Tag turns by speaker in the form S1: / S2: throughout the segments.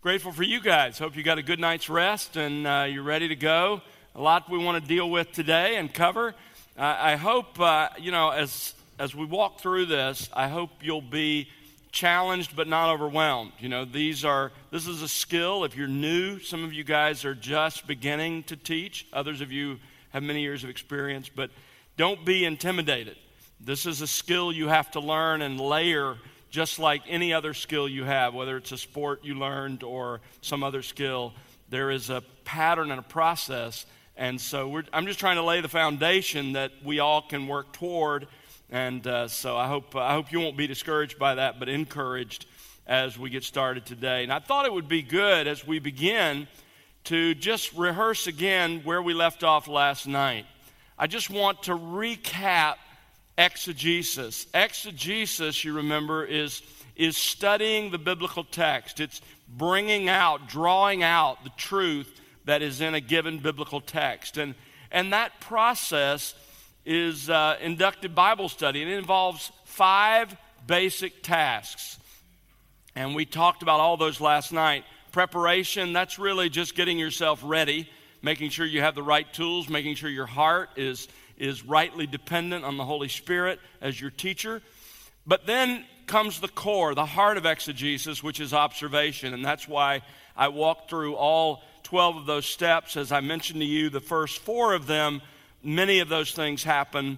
S1: Grateful for you guys. Hope you got a good night's rest and you're ready to go. A lot we want to deal with today and cover. I hope, as we walk through this, I hope you'll be challenged but not overwhelmed. This is a skill. If you're new, some of you guys are just beginning to teach. Others of you have many years of experience, but don't be intimidated. This is a skill you have to learn and layer just like any other skill you have, whether it's a sport you learned or some other skill. There is a pattern and a process, and so I'm just trying to lay the foundation that we all can work toward, and so I hope you won't be discouraged by that, but encouraged as we get started today. And I thought it would be good as we begin to just rehearse again where we left off last night. I just want to recap exegesis. Exegesis, you remember, is studying the biblical text. It's bringing out, drawing out the truth that is in a given biblical text. And that process is inductive Bible study, and it involves 5 basic tasks. And we talked about all those last night. Preparation, that's really just getting yourself ready, making sure you have the right tools, making sure your heart is rightly dependent on the Holy Spirit as your teacher. But then comes the core, the heart of exegesis, which is observation. And that's why I walked through all 12 of those steps. As I mentioned to you, the first 4 of them, many of those things happen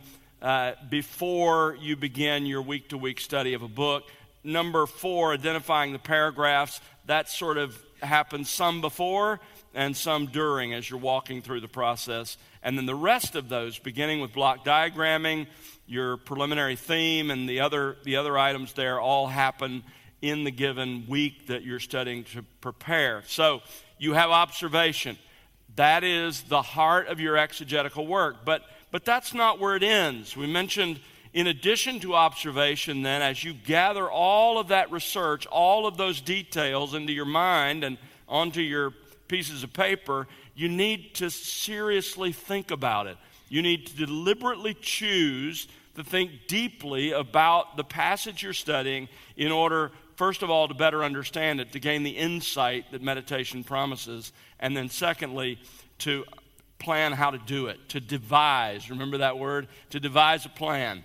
S1: before you begin your week-to-week study of a book. Number 4, identifying the paragraphs, that sort of happens some before and some during as you're walking through the process. And then the rest of those, beginning with block diagramming, your preliminary theme, and the other items there, all happen in the given week that you're studying to prepare. So you have observation. That is the heart of your exegetical work. But that's not where it ends. We mentioned, in addition to observation, then, as you gather all of that research, all of those details into your mind and onto your pieces of paper, you need to seriously think about it. You need to deliberately choose to think deeply about the passage you're studying in order, first of all, to better understand it, to gain the insight that meditation promises, and then secondly, to plan how to do it, to devise. Remember that word? To devise a plan.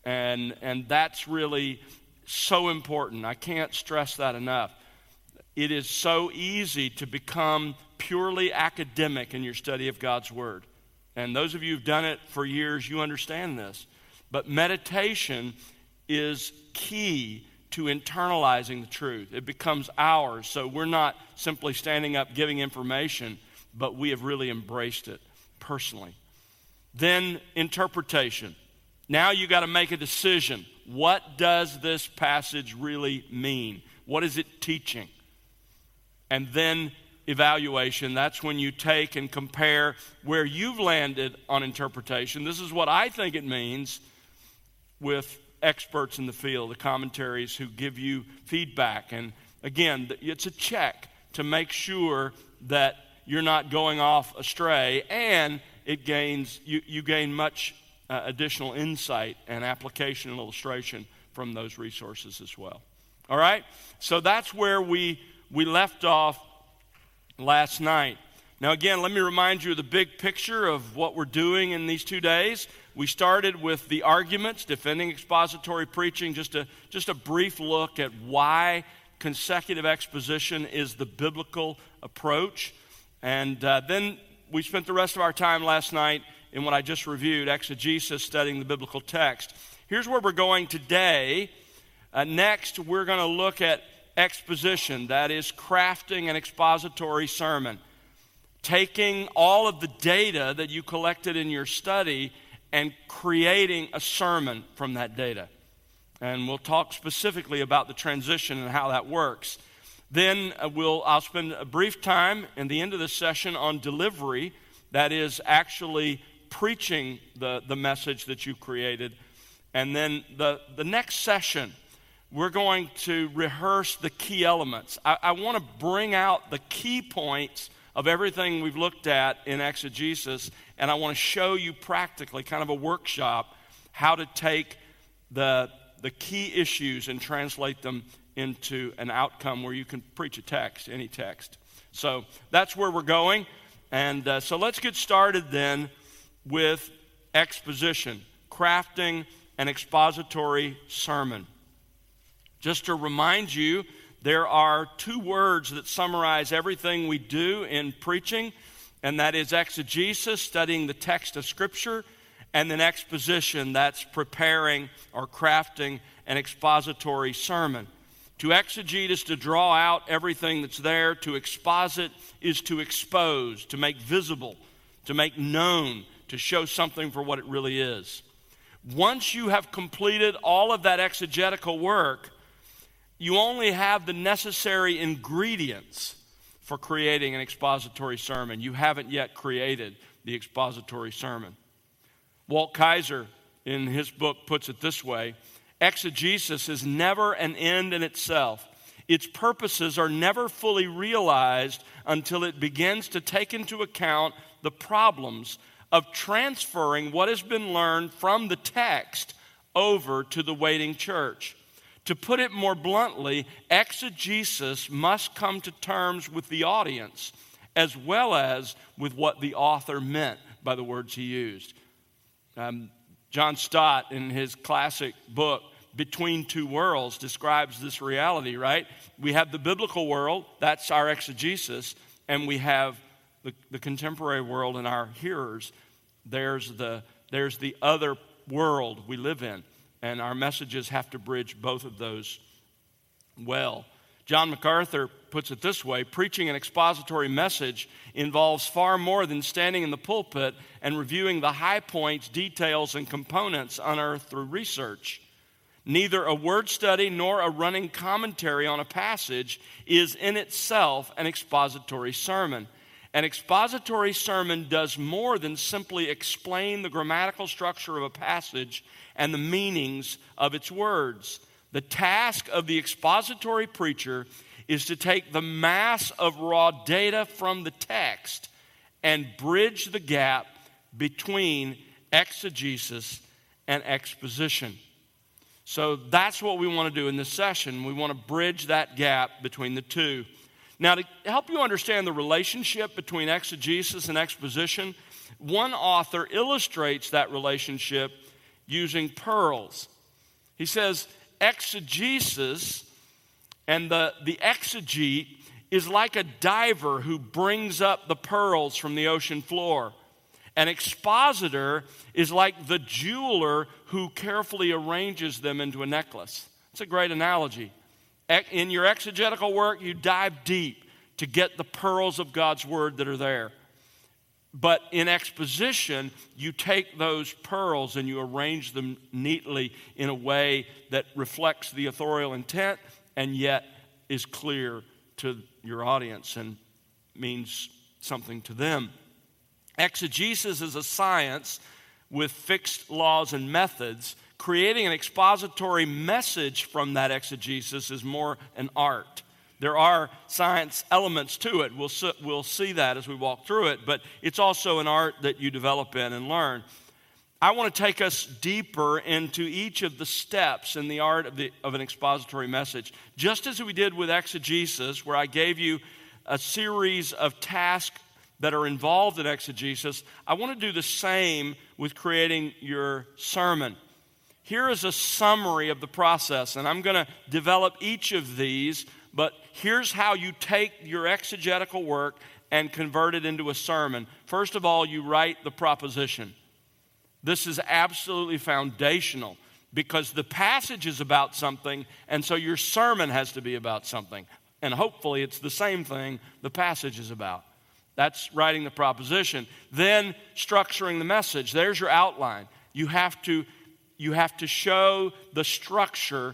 S1: And that's really so important. I can't stress that enough. It is so easy to become purely academic in your study of God's Word. And those of you who've done it for years, you understand this. But meditation is key to internalizing the truth. It becomes ours. So we're not simply standing up giving information, but we have really embraced it personally. Then interpretation. Now you got to make a decision. What does this passage really mean? What is it teaching? And then evaluation. That's when you take and compare where you've landed on interpretation. This is what I think it means, with experts in the field, the commentaries who give you feedback. And again, it's a check to make sure that you're not going off astray, and you gain much additional insight and application and illustration from those resources as well. All right? So that's where we left off last night. Now again, let me remind you of the big picture of what we're doing in these 2 days. We started with the arguments, defending expository preaching, just a brief look at why consecutive exposition is the biblical approach. And then we spent the rest of our time last night in what I just reviewed, exegesis, studying the biblical text. Here's where we're going today. Next, we're going to look at exposition, that is crafting an expository sermon. Taking all of the data that you collected in your study and creating a sermon from that data. And we'll talk specifically about the transition and how that works. Then I'll spend a brief time in the end of this session on delivery, that is actually preaching the message that you created. And then the next session, we're going to rehearse the key elements. I want to bring out the key points of everything we've looked at in exegesis, and I want to show you practically, kind of a workshop, how to take the key issues and translate them into an outcome where you can preach a text, any text. So that's where we're going. And so let's get started then with exposition, crafting an expository sermon. Just to remind you, there are two words that summarize everything we do in preaching, and that is exegesis, studying the text of Scripture, and then exposition, that's preparing or crafting an expository sermon. To exegete is to draw out everything that's there. To exposit is to expose, to make visible, to make known, to show something for what it really is. Once you have completed all of that exegetical work, you only have the necessary ingredients for creating an expository sermon. You haven't yet created the expository sermon. Walt Kaiser, in his book, puts it this way: exegesis is never an end in itself. Its purposes are never fully realized until it begins to take into account the problems of transferring what has been learned from the text over to the waiting church. To put it more bluntly, exegesis must come to terms with the audience as well as with what the author meant by the words he used. John Stott, in his classic book, Between Two Worlds, describes this reality, right? We have the biblical world, that's our exegesis, and we have the contemporary world and our hearers. There's the other world we live in, and our messages have to bridge both of those well. John MacArthur puts it this way: preaching an expository message involves far more than standing in the pulpit and reviewing the high points, details, and components unearthed through research. Neither a word study nor a running commentary on a passage is in itself an expository sermon. An expository sermon does more than simply explain the grammatical structure of a passage and the meanings of its words. The task of the expository preacher is to take the mass of raw data from the text and bridge the gap between exegesis and exposition. So that's what we want to do in this session. We want to bridge that gap between the two. Now, to help you understand the relationship between exegesis and exposition, one author illustrates that relationship using pearls. He says, exegesis and the exegete is like a diver who brings up the pearls from the ocean floor. An expositor is like the jeweler who carefully arranges them into a necklace. It's a great analogy. In your exegetical work, you dive deep to get the pearls of God's word that are there. But in exposition, you take those pearls and you arrange them neatly in a way that reflects the authorial intent and yet is clear to your audience and means something to them. Exegesis is a science with fixed laws and methods. Creating an expository message from that exegesis is more an art. There are science elements to it. We'll see that as we walk through it, but it's also an art that you develop in and learn. I want to take us deeper into each of the steps in the art of an expository message. Just as we did with exegesis, where I gave you a series of tasks that are involved in exegesis, I want to do the same with creating your sermon. Here is a summary of the process, and I'm going to develop each of these, but here's how you take your exegetical work and convert it into a sermon. First of all, you write the proposition. This is absolutely foundational because the passage is about something, and so your sermon has to be about something. And hopefully it's the same thing the passage is about. That's writing the proposition. Then structuring the message. There's your outline. You have to show the structure.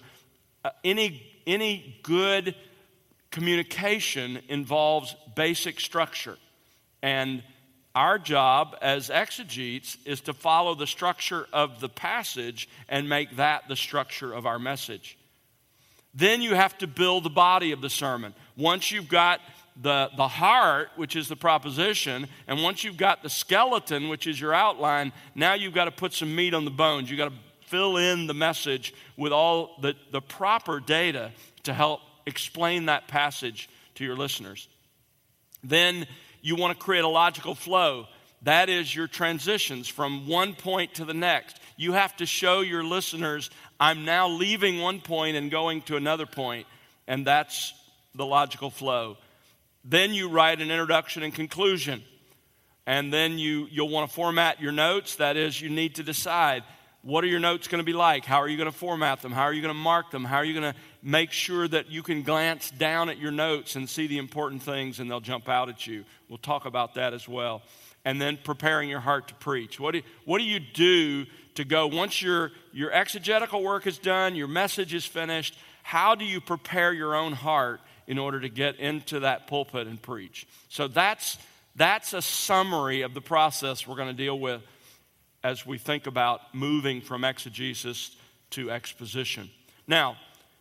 S1: Any good communication involves basic structure. And our job as exegetes is to follow the structure of the passage and make that the structure of our message. Then you have to build the body of the sermon. Once you've got the heart, which is the proposition, and once you've got the skeleton, which is your outline, now you've got to put some meat on the bones. You've got to fill in the message with all the proper data to help explain that passage to your listeners. Then you want to create a logical flow. That is your transitions from one point to the next. You have to show your listeners, I'm now leaving one point and going to another point, and that's the logical flow. Then you write an introduction and conclusion, and then you'll want to format your notes. That is, you need to decide, what are your notes going to be like? How are you going to format them? How are you going to mark them? How are you going to make sure that you can glance down at your notes and see the important things and they'll jump out at you? We'll talk about that as well. And then preparing your heart to preach. What do you do to go, once your exegetical work is done, your message is finished, how do you prepare your own heart in order to get into that pulpit and preach? So that's a summary of the process we're going to deal with as we think about moving from exegesis to exposition. Now,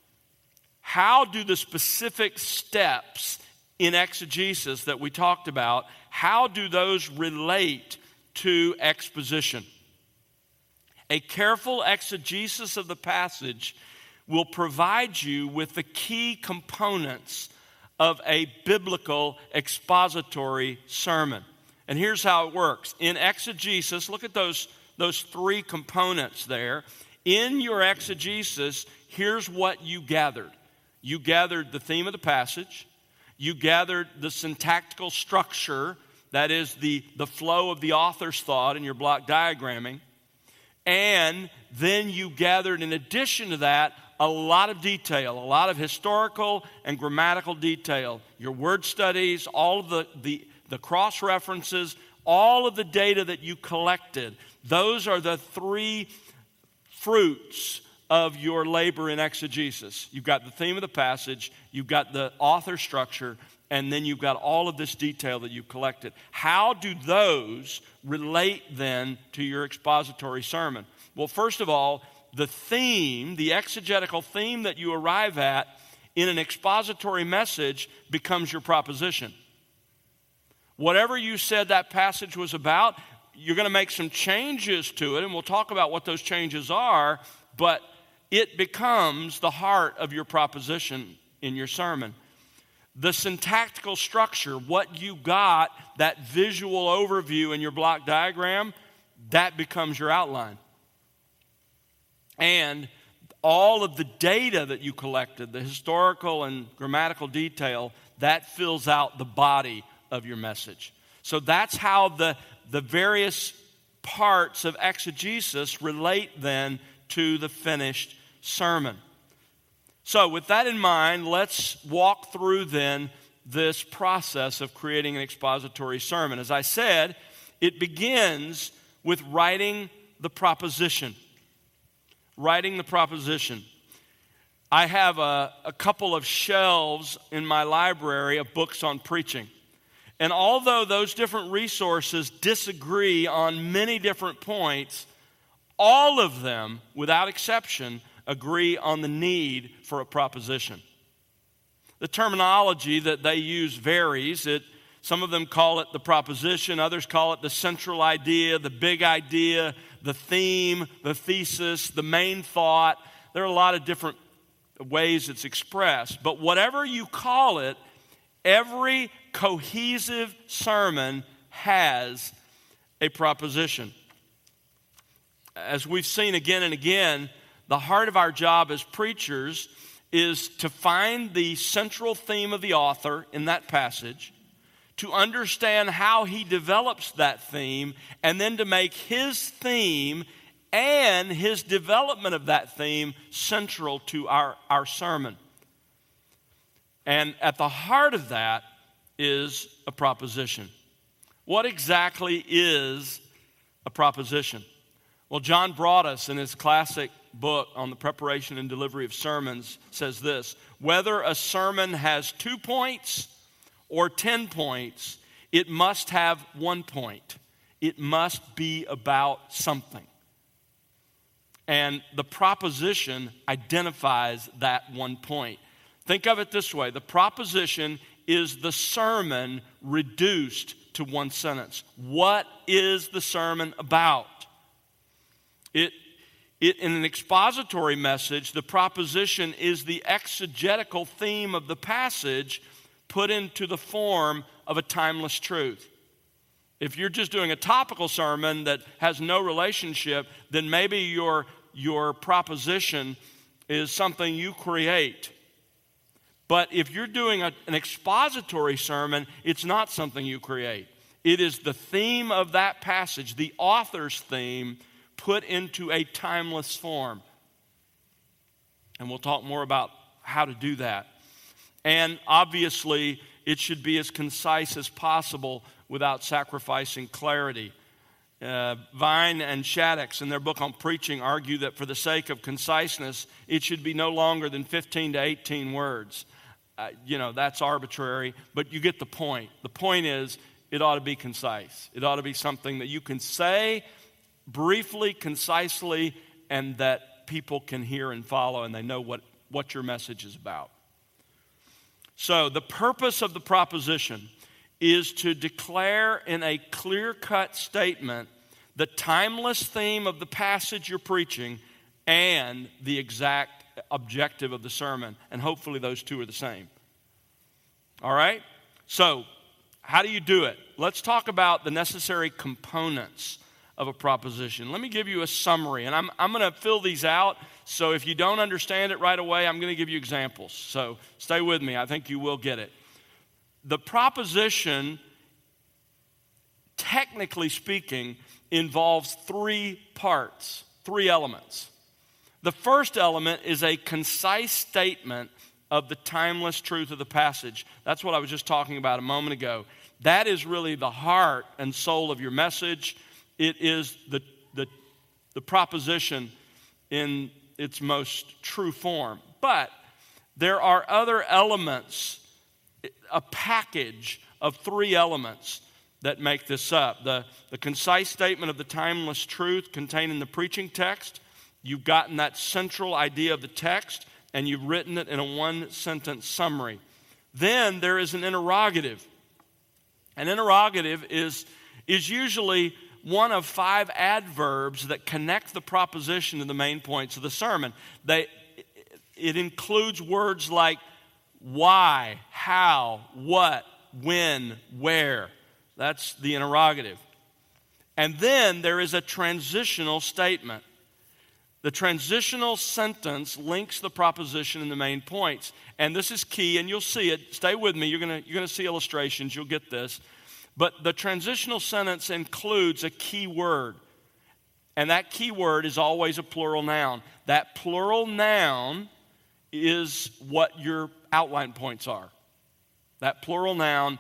S1: how do the specific steps in exegesis that we talked about, how do those relate to exposition? A careful exegesis of the passage will provide you with the key components of a biblical expository sermon. And here's how it works. In exegesis, look at those three components there. In your exegesis, here's what you gathered. You gathered the theme of the passage. You gathered the syntactical structure, that is the flow of the author's thought in your block diagramming. And then you gathered, in addition to that, a lot of detail, a lot of historical and grammatical detail. Your word studies, all of the cross-references, all of the data that you collected. Those are the three fruits of your labor in exegesis. You've got the theme of the passage, you've got the author structure, and then you've got all of this detail that you've collected. How do those relate then to your expository sermon? Well, first of all, the theme, the exegetical theme that you arrive at in an expository message becomes your proposition. Whatever you said that passage was about, you're going to make some changes to it, and we'll talk about what those changes are, but it becomes the heart of your proposition in your sermon. The syntactical structure, what you got, that visual overview in your block diagram, that becomes your outline. And all of the data that you collected, the historical and grammatical detail, that fills out the body of your message. So that's how the various parts of exegesis relate then to the finished sermon. So with that in mind, let's walk through then this process of creating an expository sermon. As I said, it begins with writing the proposition. Writing the proposition. I have a couple of shelves in my library of books on preaching. And although those different resources disagree on many different points, all of them, without exception, agree on the need for a proposition. The terminology that they use varies. Some of them call it the proposition, others call it the central idea, the big idea, the theme, the thesis, the main thought. There are a lot of different ways it's expressed. But whatever you call it, every cohesive sermon has a proposition. As we've seen again and again, the heart of our job as preachers is to find the central theme of the author in that passage, to understand how he develops that theme, and then to make his theme and his development of that theme central to our sermon. And at the heart of that is a proposition. What exactly is a proposition? Well, John Broadus, in his classic book on the preparation and delivery of sermons, says this: whether a sermon has 2 points or 10 points, it must have 1 point. It must be about something. And the proposition identifies that 1 point. Think of it this way: the proposition is the sermon reduced to one sentence. What is the sermon about? It In an expository message, the proposition is the exegetical theme of the passage put into the form of a timeless truth. If you're just doing a topical sermon that has no relationship, then maybe your proposition is something you create. But if you're doing an expository sermon, it's not something you create. It is the theme of that passage, the author's theme, put into a timeless form. And we'll talk more about how to do that. And obviously, it should be as concise as possible without sacrificing clarity. Vine and Shaddix, in their book on preaching, argue that for the sake of conciseness, it should be no longer than 15 to 18 words. That's arbitrary, but you get the point. The point is, it ought to be concise. It ought to be something that you can say briefly, concisely, and that people can hear and follow, and they know what your message is about. So the purpose of the proposition is to declare in a clear-cut statement the timeless theme of the passage you're preaching and the exact objective of the sermon. And hopefully those two are the same. All right? So how do you do it? Let's talk about the necessary components of a proposition. Let me give you a summary, and I'm going to fill these out, so if you don't understand it right away, I'm going to give you examples. So stay with me. I think you will get it. The proposition, technically speaking, involves three parts, three elements. The first element is a concise statement of the timeless truth of the passage. That's what I was just talking about a moment ago. That is really the heart and soul of your message. It is the proposition in its most true form. But there are other elements, a package of three elements that make this up. The concise statement of the timeless truth contained in the preaching text. You've gotten that central idea of the text, and you've written it in a one-sentence summary. Then there is an interrogative. An interrogative is usually one of 5 adverbs that connect the proposition to the main points of the sermon. It includes words like why, how, what, when, where. That's the interrogative. And then there is a transitional statement. The transitional sentence links the proposition and the main points. And this is key, and you'll see it. Stay with me. You're going to see illustrations. You'll get this. But the transitional sentence includes a key word. And that key word is always a plural noun. That plural noun is what your outline points are. That plural noun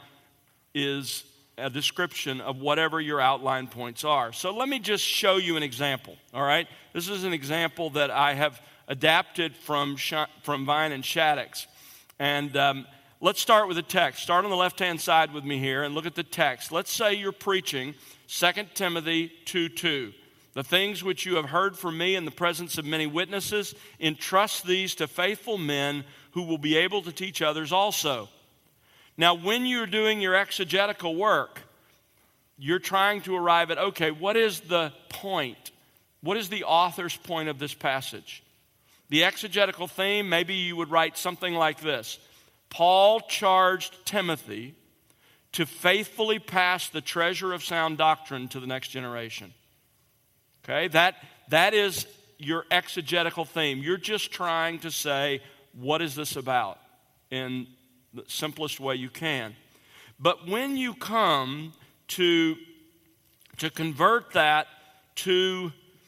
S1: is a description of whatever your outline points are. So let me just show you an example, all right? This is an example that I have adapted from Vine and Shaddix. And let's start with the text. Start on the left-hand side with me here and look at the text. Let's say you're preaching 2 Timothy 2:2. The things which you have heard from me in the presence of many witnesses, entrust these to faithful men who will be able to teach others also. Now, when you're doing your exegetical work, you're trying to arrive at, okay, what is the point? What is the author's point of this passage? The exegetical theme, maybe you would write something like this. Paul charged Timothy to faithfully pass the treasure of sound doctrine to the next generation. Okay, that is your exegetical theme. You're just trying to say, what is this about? In the simplest way you can. But when you come to convert that to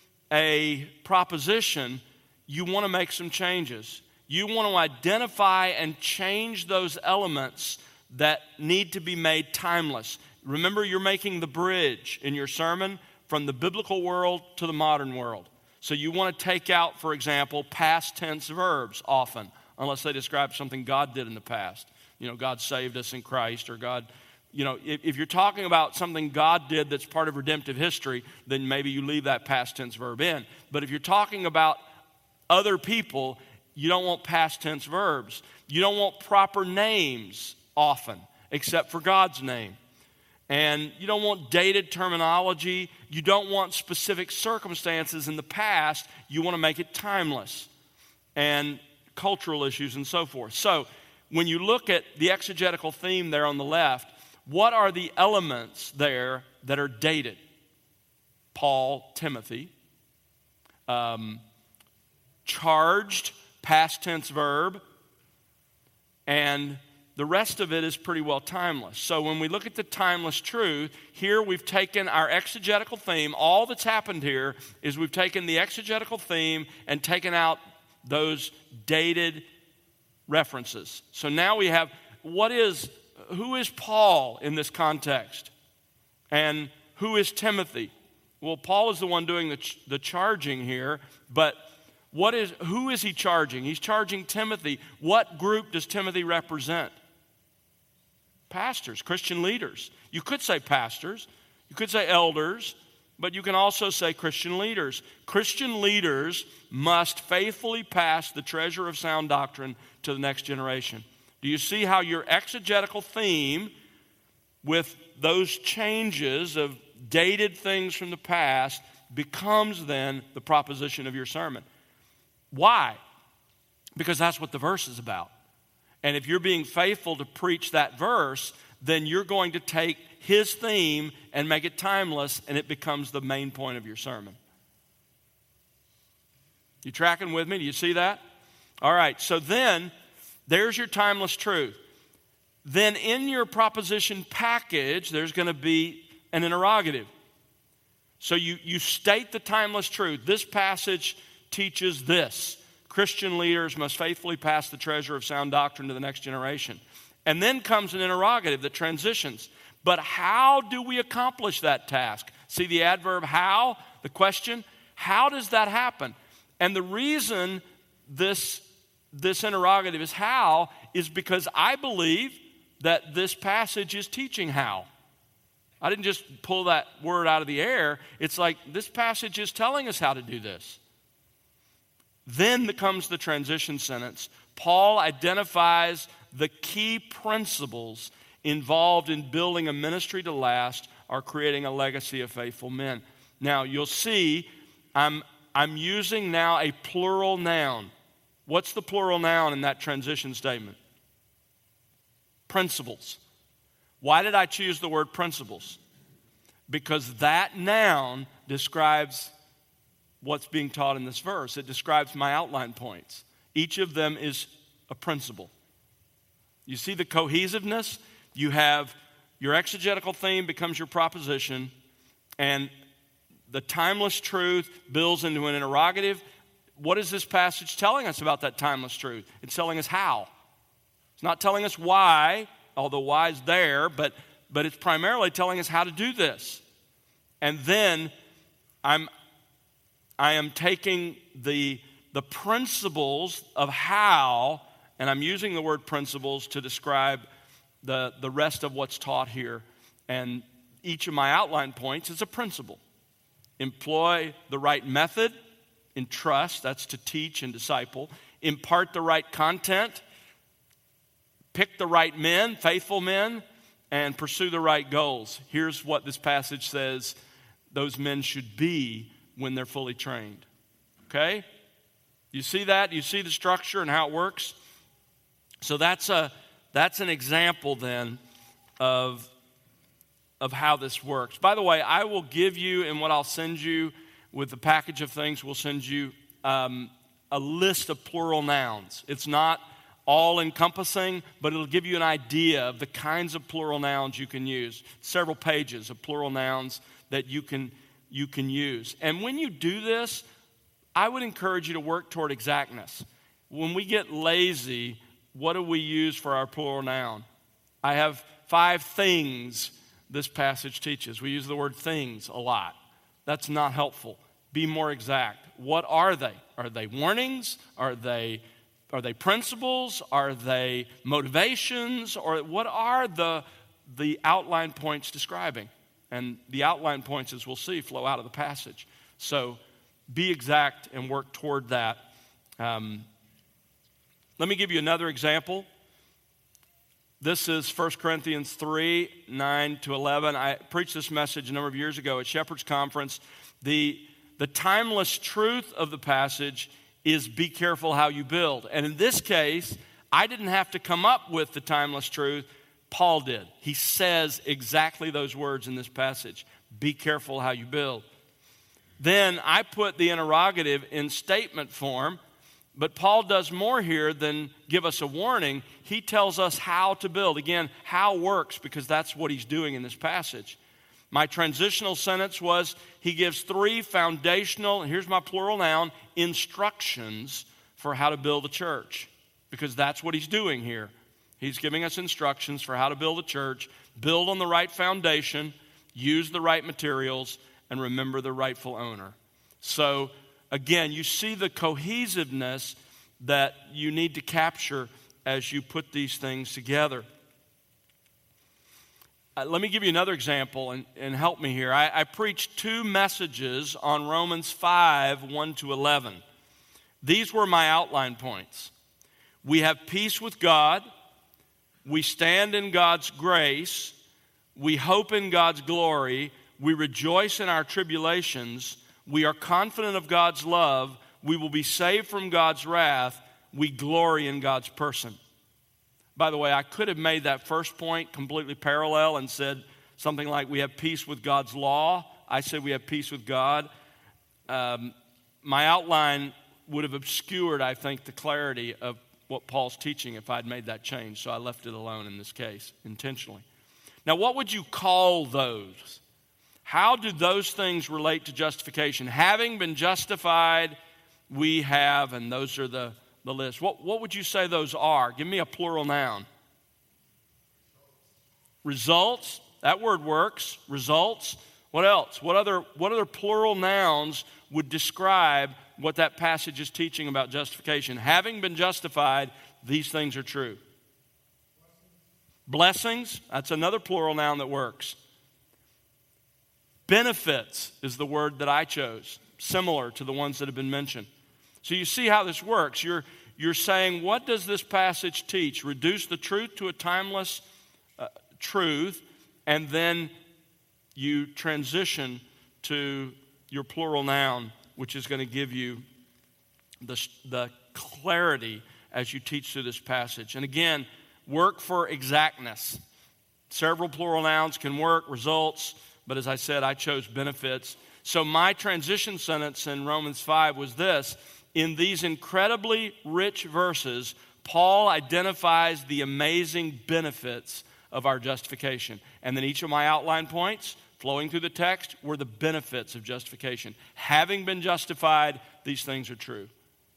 S1: a proposition, you want to make some changes. You want to identify and change those elements that need to be made timeless. Remember, you're making the bridge in your sermon from the biblical world to the modern world. So you want to take out, for example, past tense verbs often, unless they describe something God did in the past. God saved us in Christ, or God, if you're talking about something God did that's part of redemptive history, then maybe you leave that past tense verb in. But if you're talking about other people, you don't want past tense verbs. You don't want proper names often, except for God's name. And you don't want dated terminology. You don't want specific circumstances in the past. You want to make it timeless and cultural issues and so forth. So when you look at the exegetical theme there on the left, what are the elements there that are dated? Paul, Timothy. Charged, past tense verb. And the rest of it is pretty well timeless. So when we look at the timeless truth, here we've taken our exegetical theme. All that's happened here is we've taken the exegetical theme and taken out those dated references. So now we have, who is Paul in this context? And who is Timothy? Well, Paul is the one doing the charging here, but who is he charging? He's charging Timothy. What group does Timothy represent? Pastors, Christian leaders. You could say pastors, you could say elders, but you can also say Christian leaders. Christian leaders must faithfully pass the treasure of sound doctrine to the next generation. Do you see how your exegetical theme with those changes of dated things from the past becomes then the proposition of your sermon? Why? Because that's what the verse is about. And if you're being faithful to preach that verse, then you're going to take his theme and make it timeless, and it becomes the main point of your sermon. You tracking with me? Do you see that? All right, so then there's your timeless truth. Then in your proposition package, there's going to be an interrogative. So you state the timeless truth. This passage teaches this. Christian leaders must faithfully pass the treasure of sound doctrine to the next generation. And then comes an interrogative that transitions. But how do we accomplish that task? See the adverb how, the question? How does that happen? And the reason this interrogative is how is because I believe that this passage is teaching how. I didn't just pull that word out of the air. It's like this passage is telling us how to do this. Then comes the transition sentence. Paul identifies the key principles involved in building a ministry to last or creating a legacy of faithful men. Now, you'll see I'm using now a plural noun. What's the plural noun in that transition statement? Principles. Why did I choose the word principles? Because that noun describes what's being taught in this verse. It describes my outline points. Each of them is a principle. You see the cohesiveness? You have your exegetical theme becomes your proposition, and the timeless truth builds into an interrogative. What is this passage telling us about that timeless truth? It's telling us how. It's not telling us why, although why is there, but it's primarily telling us how to do this. And then I am taking the principles of how, and I'm using the word principles to describe the rest of what's taught here. And each of my outline points is a principle. Employ the right method, entrust, that's to teach and disciple. Impart the right content. Pick the right men, faithful men, and pursue the right goals. Here's what this passage says those men should be when they're fully trained. Okay? You see that? You see the structure and how it works? So that's an example then of how this works. By the way, I will give you, and what I'll send you with the package of things, we'll send you a list of plural nouns. It's not all-encompassing, but it'll give you an idea of the kinds of plural nouns you can use. Several pages of plural nouns that you can use. And when you do this, I would encourage you to work toward exactness. When we get lazy, what do we use for our plural noun? I have 5 things this passage teaches. We use the word things a lot. That's not helpful. Be more exact. What are they? Are they warnings? Are they principles? Are they motivations? Or what are the outline points describing? And the outline points, as we'll see, flow out of the passage. So be exact and work toward that. Let me give you another example. This is 1 Corinthians 3, 9 to 11. I preached this message a number of years ago at Shepherd's Conference. The timeless truth of the passage is be careful how you build. And in this case, I didn't have to come up with the timeless truth. Paul did. He says exactly those words in this passage. Be careful how you build. Then I put the interrogative in statement form, but Paul does more here than give us a warning. He tells us how to build. Again, how works, because that's what he's doing in this passage. My transitional sentence was, he gives 3 foundational, and here's my plural noun, instructions for how to build a church, because that's what he's doing here. He's giving us instructions for how to build a church, build on the right foundation, use the right materials, and remember the rightful owner. So, again, you see the cohesiveness that you need to capture as you put these things together. Let me give you another example and help me here. I preached 2 messages on Romans 5, 1 to 11. These were my outline points. We have peace with God. We stand in God's grace. We hope in God's glory. We rejoice in our tribulations. We are confident of God's love. We will be saved from God's wrath. We glory in God's person. By the way, I could have made that first point completely parallel and said something like we have peace with God's law. I said we have peace with God. My outline would have obscured, I think, the clarity of what Paul's teaching if I'd made that change. So I left it alone in this case, intentionally. Now, what would you call those? How do those things relate to justification? Having been justified, we have, and those are the list. What would you say those are? Give me a plural noun. Results. That word works. Results. What else? What other plural nouns would describe what that passage is teaching about justification? Having been justified, these things are true. Blessings. That's another plural noun that works. Benefits is the word that I chose, similar to the ones that have been mentioned. So you see how this works. You're saying, what does this passage teach? Reduce the truth to a timeless truth, and then you transition to your plural noun, which is going to give you the clarity as you teach through this passage. And again, work for exactness. Several plural nouns can work, results, but as I said, I chose benefits. So my transition sentence in Romans 5 was this: in these incredibly rich verses, Paul identifies the amazing benefits of our justification. And then each of my outline points flowing through the text were the benefits of justification. Having been justified, these things are true.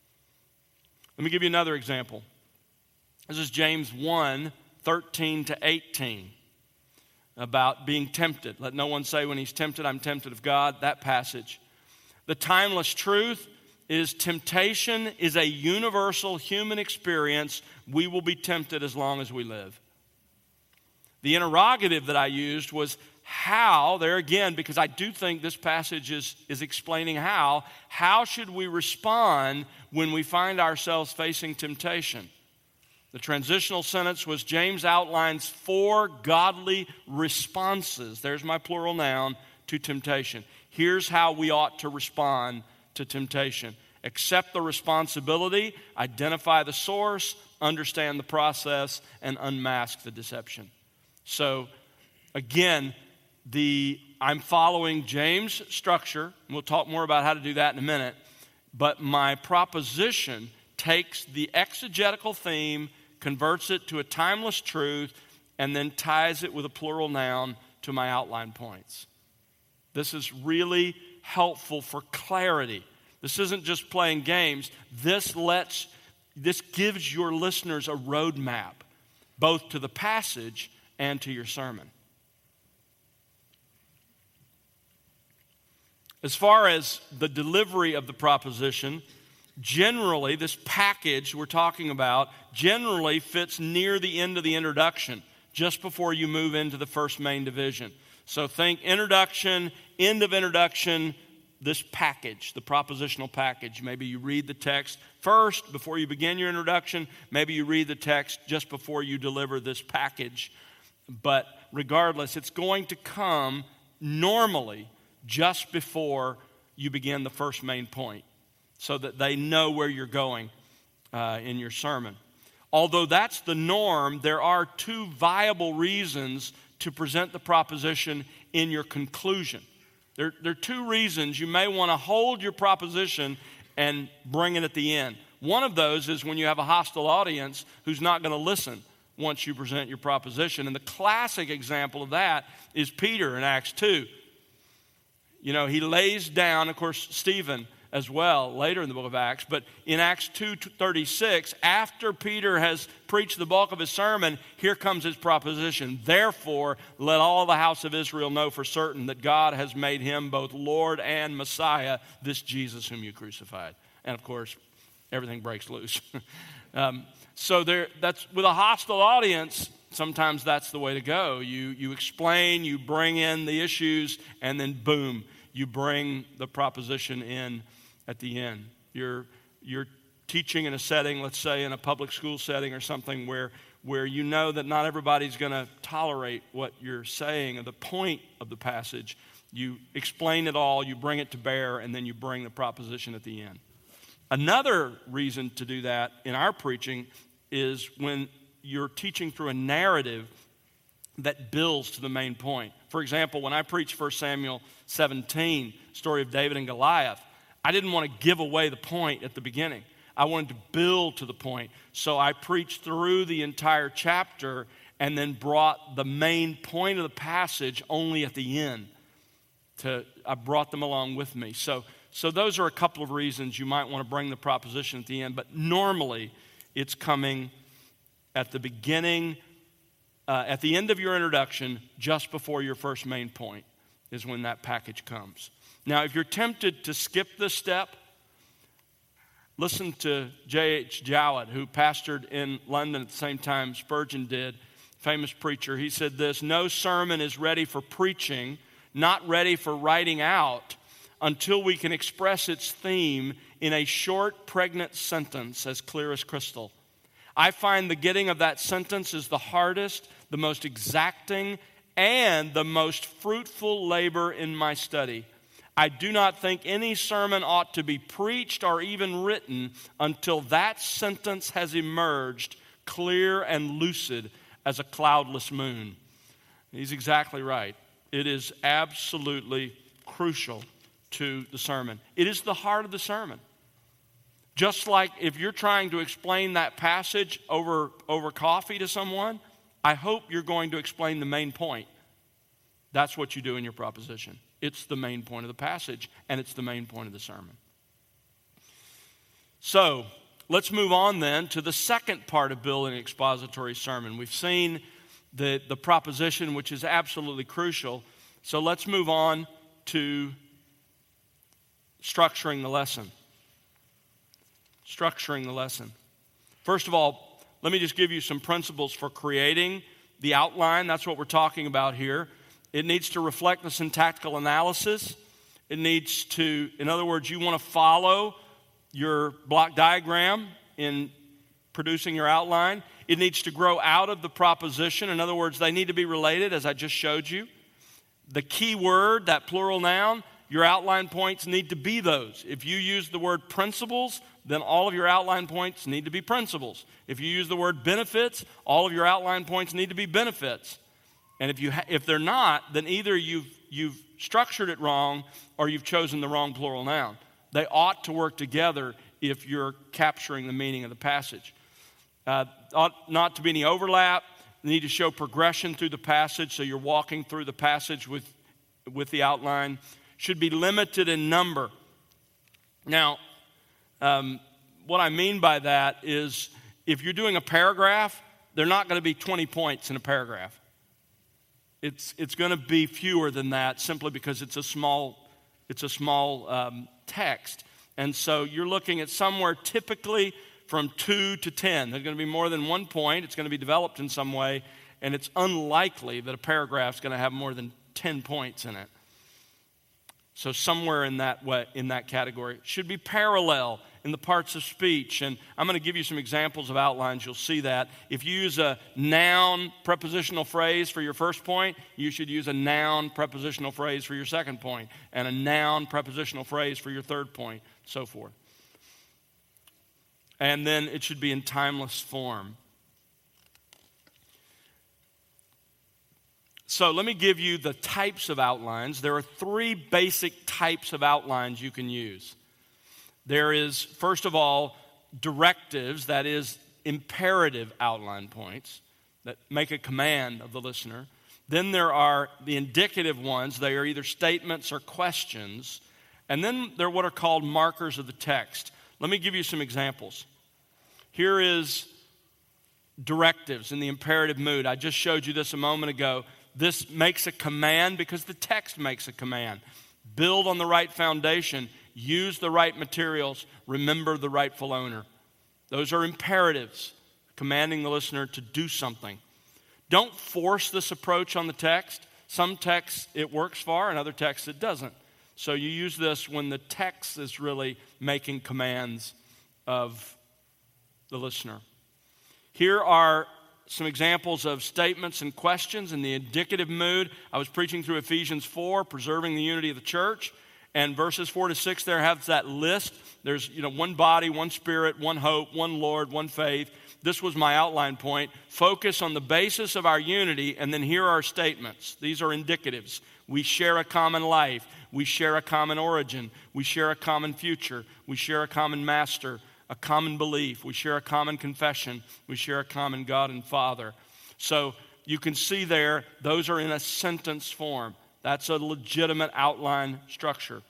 S1: Let me give you another example. This is James 1, 13 to 18, about being tempted. Let no one say when he's tempted, I'm tempted of God, that passage. The timeless truth is temptation is a universal human experience. We will be tempted as long as we live. The interrogative that I used was how, there again, because I do think this passage is explaining how should we respond when we find ourselves facing temptation? The transitional sentence was James outlines 4 godly responses, there's my plural noun, to temptation. Here's how we ought to respond to temptation. Accept the responsibility, identify the source, understand the process, and unmask the deception. So, again, I'm following James' structure, and we'll talk more about how to do that in a minute, but my proposition takes the exegetical theme, converts it to a timeless truth, and then ties it with a plural noun to my outline points. This is really helpful for clarity. This isn't just playing games. This gives your listeners a roadmap, both to the passage and to your sermon. As far as the delivery of the proposition, generally, this package we're talking about generally fits near the end of the introduction, just before you move into the first main division. So think introduction, end of introduction, this package, the propositional package. Maybe you read the text first before you begin your introduction. Maybe you read the text just before you deliver this package. But regardless, it's going to come normally just before you begin the first main point so that they know where you're going in your sermon. Although that's the norm, there are two viable reasons to present the proposition in your conclusion. There are two reasons you may want to hold your proposition and bring it at the end. One of those is when you have a hostile audience who's not going to listen once you present your proposition. And the classic example of that is Peter in Acts 2. You know, he lays down, of course, Stephen as well later in the book of Acts. But in Acts 2:36, after Peter has preached the bulk of his sermon, here comes his proposition. Therefore, let all the house of Israel know for certain that God has made him both Lord and Messiah, this Jesus whom you crucified. And of course, everything breaks loose. So that's with a hostile audience. Sometimes that's the way to go. You explain, you bring in the issues, and then boom, you bring the proposition in at the end. You're teaching in a setting, let's say in a public school setting or something where you know that not everybody's going to tolerate what you're saying or the point of the passage. You explain it all, you bring it to bear, and then you bring the proposition at the end. Another reason to do that in our preaching is when you're teaching through a narrative that builds to the main point. For example, when I preached 1 Samuel 17, story of David and Goliath, I didn't want to give away the point at the beginning. I wanted to build to the point. So I preached through the entire chapter and then brought the main point of the passage only at the end. I brought them along with me. So those are a couple of reasons you might want to bring the proposition at the end. But normally, it's coming at the beginning, at the end of your introduction, just before your first main point is when that package comes. Now, if you're tempted to skip this step, listen to J.H. Jowett, who pastored in London at the same time Spurgeon did, famous preacher. He said this: no sermon is ready for preaching, not ready for writing out, until we can express its theme in a short, pregnant sentence as clear as crystal. I find the getting of that sentence is the hardest, the most exacting, and the most fruitful labor in my study. I do not think any sermon ought to be preached or even written until that sentence has emerged clear and lucid as a cloudless moon. He's exactly right. It is absolutely crucial to the sermon. It is the heart of the sermon. Just like if you're trying to explain that passage over coffee to someone, I hope you're going to explain the main point. That's what you do in your proposition. It's the main point of the passage, and it's the main point of the sermon. So, let's move on then to the second part of building an expository sermon. We've seen the proposition, which is absolutely crucial. So let's move on to structuring the lesson. Structuring the lesson. First of all, let me just give you some principles for creating the outline. That's what we're talking about here. It needs to reflect the syntactical analysis. It needs to, in other words, you want to follow your block diagram in producing your outline. It needs to grow out of the proposition. In other words, they need to be related, as I just showed you. The key word, that plural noun, your outline points need to be those. If you use the word principles, then all of your outline points need to be principles. If you use the word benefits, all of your outline points need to be benefits. And if they're not, then either you've structured it wrong or you've chosen the wrong plural noun. They ought to work together if you're capturing the meaning of the passage. Ought not to be any overlap. You need to show progression through the passage, so you're walking through the passage with the outline. Should be limited in number. Now, what I mean by that is if you're doing a paragraph, they're not going to be 20 points in a paragraph. It's going to be fewer than that simply because it's a small text. And so you're looking at somewhere typically from 2 to 10. There's going to be more than 1 point. It's going to be developed in some way, and it's unlikely that a paragraph is going to have more than 10 points in it. So somewhere in that way, in that category. It should be parallel in the parts of speech. And I'm going to give you some examples of outlines. You'll see that. If you use a noun prepositional phrase for your first point, you should use a noun prepositional phrase for your second point, and a noun prepositional phrase for your third point, so forth. And then it should be in timeless form. So let me give you the types of outlines. There are 3 basic types of outlines you can use. There is, first of all, directives, that is, imperative outline points that make a command of the listener. Then there are the indicative ones. They are either statements or questions. And then there are what are called markers of the text. Let me give you some examples. Here is directives in the imperative mood. I just showed you this a moment ago. This makes a command because the text makes a command. Build on the right foundation. Use the right materials. Remember the rightful owner. Those are imperatives, commanding the listener to do something. Don't force this approach on the text. Some texts it works for, and other texts it doesn't. So you use this when the text is really making commands of the listener. Here are some examples of statements and questions in the indicative mood. I was preaching through Ephesians 4, preserving the unity of the church. And verses 4 to 6 there has that list. There's, one body, one spirit, one hope, one Lord, one faith. This was my outline point. Focus on the basis of our unity, and then here are statements. These are indicatives. We share a common life. We share a common origin. We share a common future. We share a common master, a common belief. We share a common confession. We share a common God and Father. So you can see there, those are in a sentence form. That's a legitimate outline structure.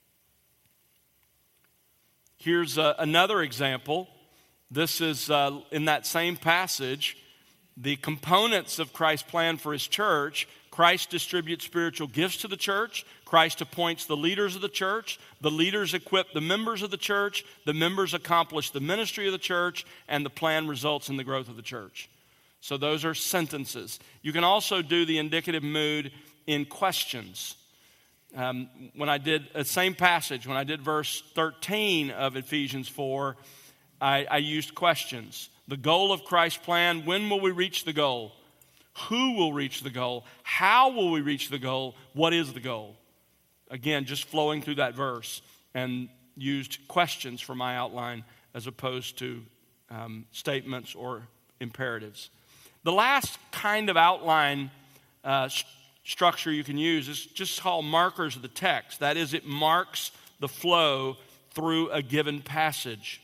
S1: Here's another example. This is in that same passage, the components of Christ's plan for his church. Christ distributes spiritual gifts to the church. Christ appoints the leaders of the church. The leaders equip the members of the church. The members accomplish the ministry of the church. And the plan results in the growth of the church. So those are sentences. You can also do the indicative mood in questions. When I did the same passage, when I did verse 13 of Ephesians 4, I used questions. The goal of Christ's plan, when will we reach the goal? Who will reach the goal? How will we reach the goal? What is the goal? Again, just flowing through that verse, and used questions for my outline as opposed to statements or imperatives. The last kind of outline structure you can use is just called markers of the text. That is, it marks the flow through a given passage.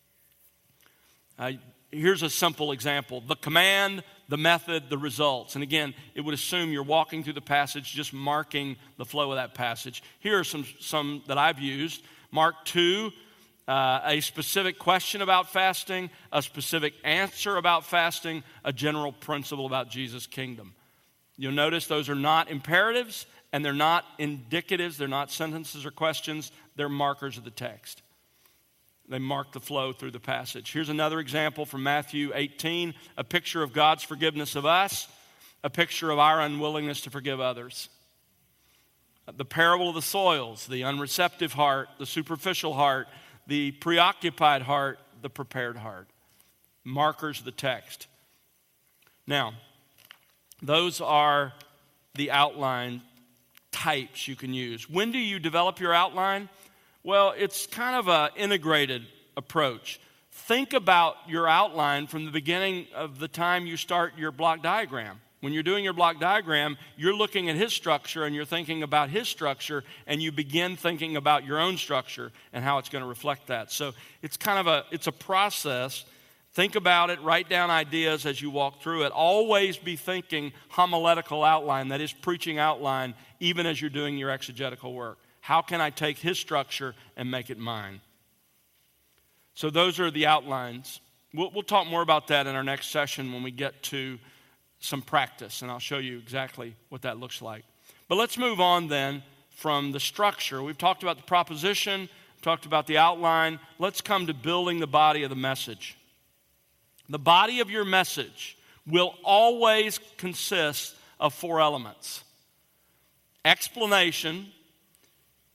S1: Here's a simple example. The command, the method, the results. And again, it would assume you're walking through the passage, just marking the flow of that passage. Here are some that I've used. Mark 2, a specific question about fasting, a specific answer about fasting, a general principle about Jesus' kingdom. You'll notice those are not imperatives, and they're not indicatives. They're not sentences or questions. They're markers of the text. They mark the flow through the passage. Here's another example from Matthew 18, a picture of God's forgiveness of us, a picture of our unwillingness to forgive others. The parable of the soils, the unreceptive heart, the superficial heart, the preoccupied heart, the prepared heart. Markers of the text. Now, those are the outline types you can use. When do you develop your outline? Well, it's kind of an integrated approach. Think about your outline from the beginning of the time you start your block diagram. When you're doing your block diagram, you're looking at his structure and you're thinking about his structure, and you begin thinking about your own structure and how it's going to reflect that. So it's kind of a process. Think about it, write down ideas as you walk through it. Always be thinking homiletical outline, that is preaching outline, even as you're doing your exegetical work. How can I take his structure and make it mine? So those are the outlines. We'll talk more about that in our next session when we get to some practice, and I'll show you exactly what that looks like. But let's move on then from the structure. We've talked about the proposition, talked about the outline. Let's come to building the body of the message. The body of your message will always consist of 4 elements: explanation,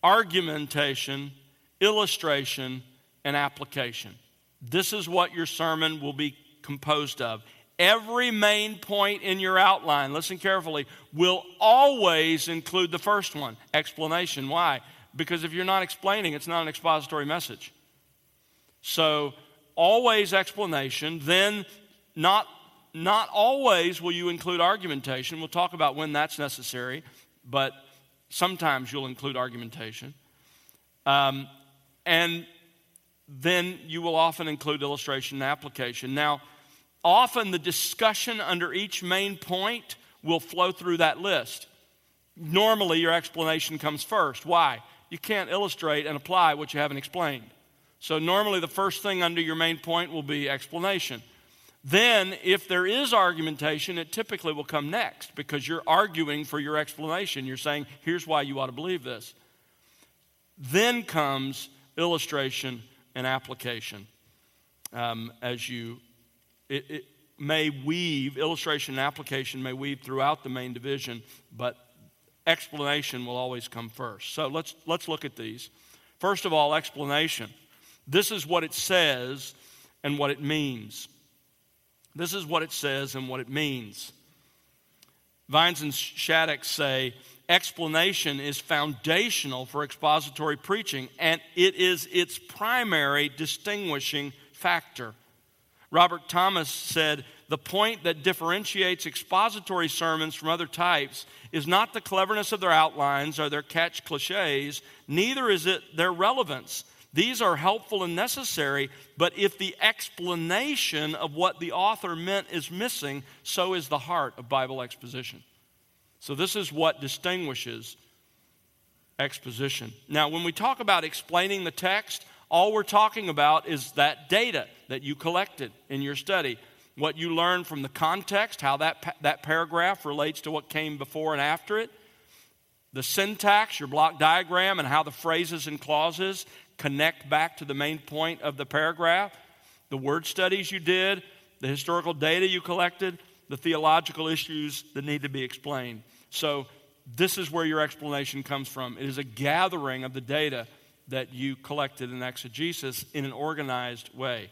S1: argumentation, illustration, and application. This is what your sermon will be composed of. Every main point in your outline, listen carefully, will always include the first one, explanation. Why? Because if you're not explaining, it's not an expository message. So always explanation, then not always will you include argumentation. We'll talk about when that's necessary, but sometimes you'll include argumentation. And then you will often include illustration and application. Now, often the discussion under each main point will flow through that list. Normally, your explanation comes first. Why? You can't illustrate and apply what you haven't explained. So normally the first thing under your main point will be explanation. Then, if there is argumentation, it typically will come next because you're arguing for your explanation. You're saying, here's why you ought to believe this. Then comes illustration and application. It may weave, illustration and application may weave throughout the main division, but explanation will always come first. So let's look at these. First of all, explanation. This is what it says and what it means. This is what it says and what it means. Vines and Shattuck say, explanation is foundational for expository preaching, and it is its primary distinguishing factor. Robert Thomas said, the point that differentiates expository sermons from other types is not the cleverness of their outlines or their catch cliches, neither is it their relevance. These are helpful and necessary, but if the explanation of what the author meant is missing, so is the heart of Bible exposition. So this is what distinguishes exposition. Now, when we talk about explaining the text, all we're talking about is that data that you collected in your study, what you learned from the context, how that paragraph relates to what came before and after it, the syntax, your block diagram, and how the phrases and clauses connect back to the main point of the paragraph, the word studies you did, the historical data you collected, the theological issues that need to be explained. So this is where your explanation comes from. It is a gathering of the data that you collected in exegesis in an organized way.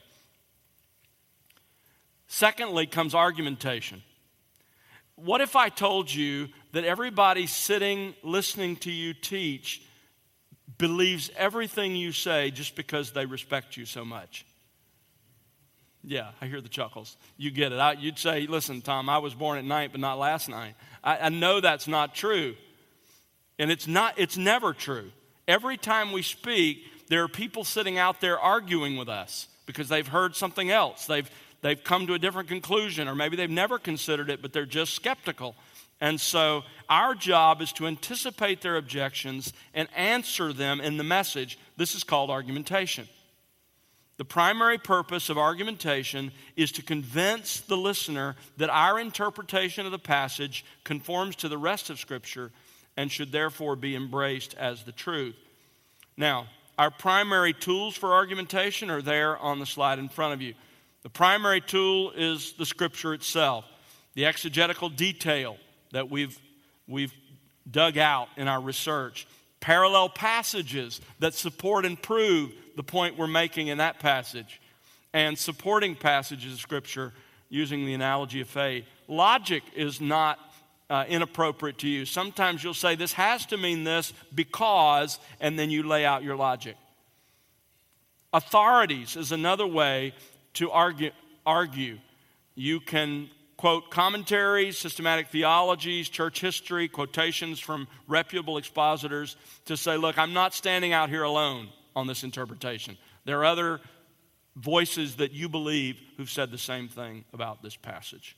S1: Secondly comes argumentation. What if I told you that everybody sitting, listening to you teach believes everything you say just because they respect you so much? Yeah, I hear the chuckles. You get it. You'd say, listen, Tom, I was born at night, but not last night. I know that's not true. And it's never true. Every time we speak, there are people sitting out there arguing with us because they've heard something else. They've come to a different conclusion, or maybe they've never considered it, but they're just skeptical. And so our job is to anticipate their objections and answer them in the message. This is called argumentation. The primary purpose of argumentation is to convince the listener that our interpretation of the passage conforms to the rest of Scripture and should therefore be embraced as the truth. Now, our primary tools for argumentation are there on the slide in front of you. The primary tool is the Scripture itself, the exegetical detail that we've dug out in our research, parallel passages that support and prove the point we're making in that passage, and supporting passages of Scripture using the analogy of faith. Logic is not inappropriate to use. Sometimes you'll say, this has to mean this because, and then you lay out your logic. Authorities is another way to argue. You can quote commentaries, systematic theologies, church history, quotations from reputable expositors to say, look, I'm not standing out here alone on this interpretation. There are other voices that you believe who've said the same thing about this passage.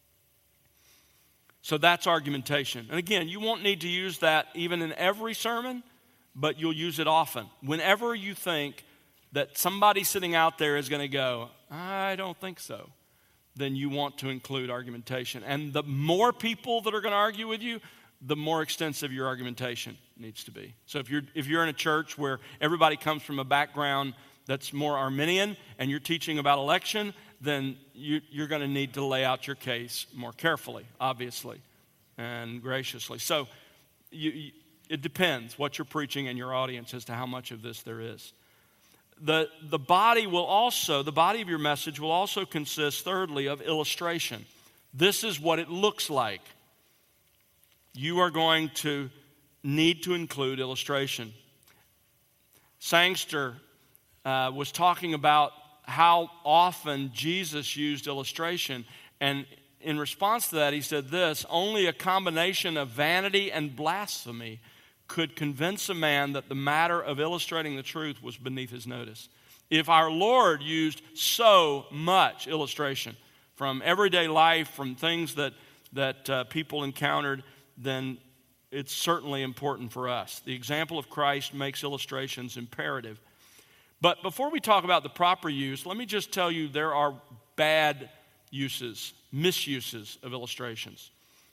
S1: So that's argumentation. And again, you won't need to use that even in every sermon, but you'll use it often. Whenever you think that somebody sitting out there is going to go, I don't think so, then you want to include argumentation. And the more people that are going to argue with you, the more extensive your argumentation needs to be. So if you're in a church where everybody comes from a background that's more Arminian and you're teaching about election, then you're going to need to lay out your case more carefully, obviously, and graciously. So it depends what you're preaching and your audience as to how much of this there is. The body of your message will also consist, thirdly, of illustration. This is what it looks like. You are going to need to include illustration. Sangster was talking about how often Jesus used illustration, and in response to that, he said this: only a combination of vanity and blasphemy could convince a man that the matter of illustrating the truth was beneath his notice. If our Lord used so much illustration from everyday life, from things that people encountered, then it's certainly important for us. The example of Christ makes illustrations imperative. But before we talk about the proper use, let me just tell you there are bad uses, misuses of illustrations.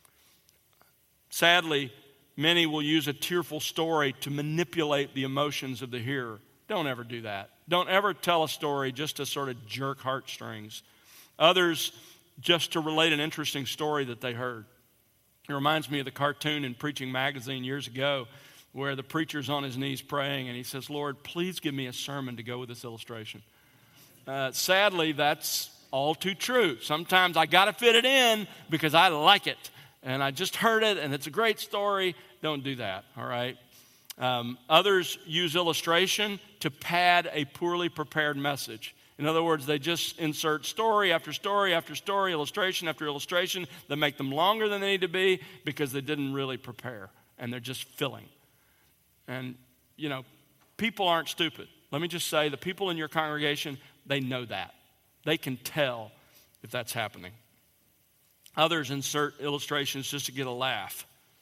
S1: Sadly, many will use a tearful story to manipulate the emotions of the hearer. Don't ever do that. Don't ever tell a story just to sort of jerk heartstrings. Others, just to relate an interesting story that they heard. It reminds me of the cartoon in Preaching Magazine years ago where the preacher's on his knees praying and he says, "Lord, please give me a sermon to go with this illustration." Sadly, that's all too true. Sometimes I got to fit it in because I like it. And I just heard it, and it's a great story. Don't do that, all right? Others use illustration to pad a poorly prepared message. In other words, they just insert story after story after story, illustration after illustration that make them longer than they need to be because they didn't really prepare, and they're just filling. And, people aren't stupid. Let me just say, the people in your congregation, they know that. They can tell if that's happening. Others insert illustrations just to get a laugh,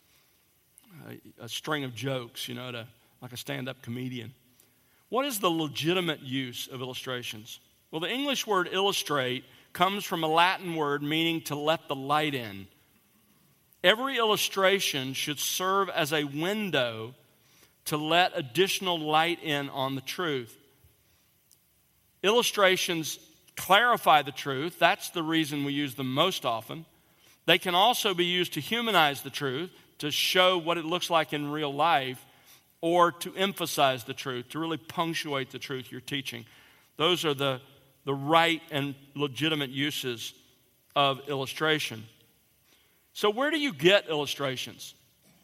S1: a string of jokes, like a stand-up comedian. What is the legitimate use of illustrations? Well, the English word illustrate comes from a Latin word meaning to let the light in. Every illustration should serve as a window to let additional light in on the truth. Illustrations clarify the truth. That's the reason we use them most often. They can also be used to humanize the truth, to show what it looks like in real life, or to emphasize the truth, to really punctuate the truth you're teaching. Those are the right and legitimate uses of illustration. So where do you get illustrations?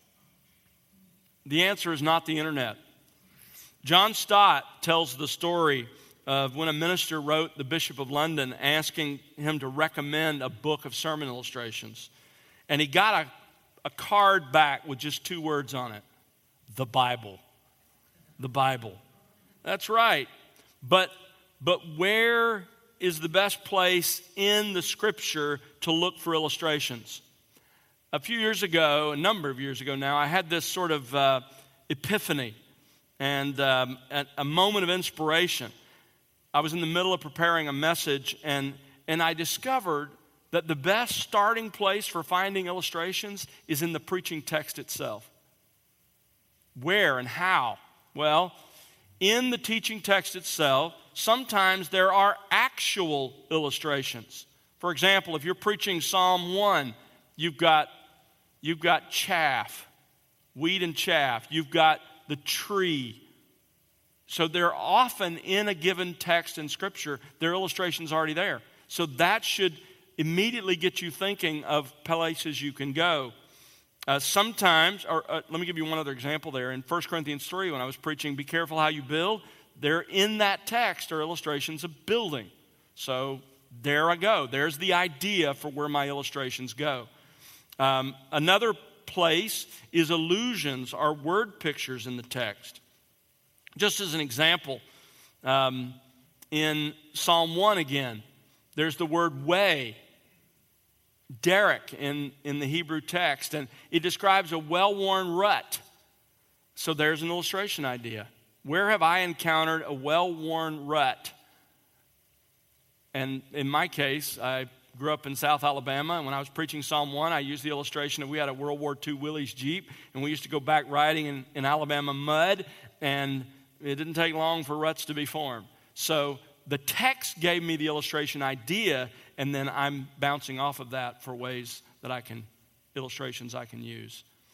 S1: The answer is not the internet. John Stott tells the story of when a minister wrote the Bishop of London asking him to recommend a book of sermon illustrations. And he got a card back with just 2 words on it: the Bible. The Bible. That's right. But where is the best place in the Scripture to look for illustrations? A few years ago, a number of years ago now, I had this sort of epiphany and a moment of inspiration. I was in the middle of preparing a message, and I discovered that the best starting place for finding illustrations is in the preaching text itself. Where and how? Well, in the teaching text itself, sometimes there are actual illustrations. For example, if you're preaching Psalm 1, you've got chaff, wheat and chaff. You've got the tree. So they're often in a given text in Scripture, there are illustrations already there. So that should immediately get you thinking of places you can go. Sometimes, let me give you one other example there. In 1 Corinthians 3, when I was preaching, be careful how you build, there in that text are illustrations of building. So there I go. There's the idea for where my illustrations go. Another place is allusions or word pictures in the text. Just as an example, in Psalm 1 again, there's the word way, derek in the Hebrew text, and it describes a well-worn rut. So there's an illustration idea. Where have I encountered a well-worn rut? And in my case, I grew up in South Alabama, and when I was preaching Psalm 1, I used the illustration that we had a World War II Willys Jeep, and we used to go back riding in Alabama mud, and it didn't take long for ruts to be formed. So the text gave me the illustration idea, and then I'm bouncing off of that for ways that illustrations I can use.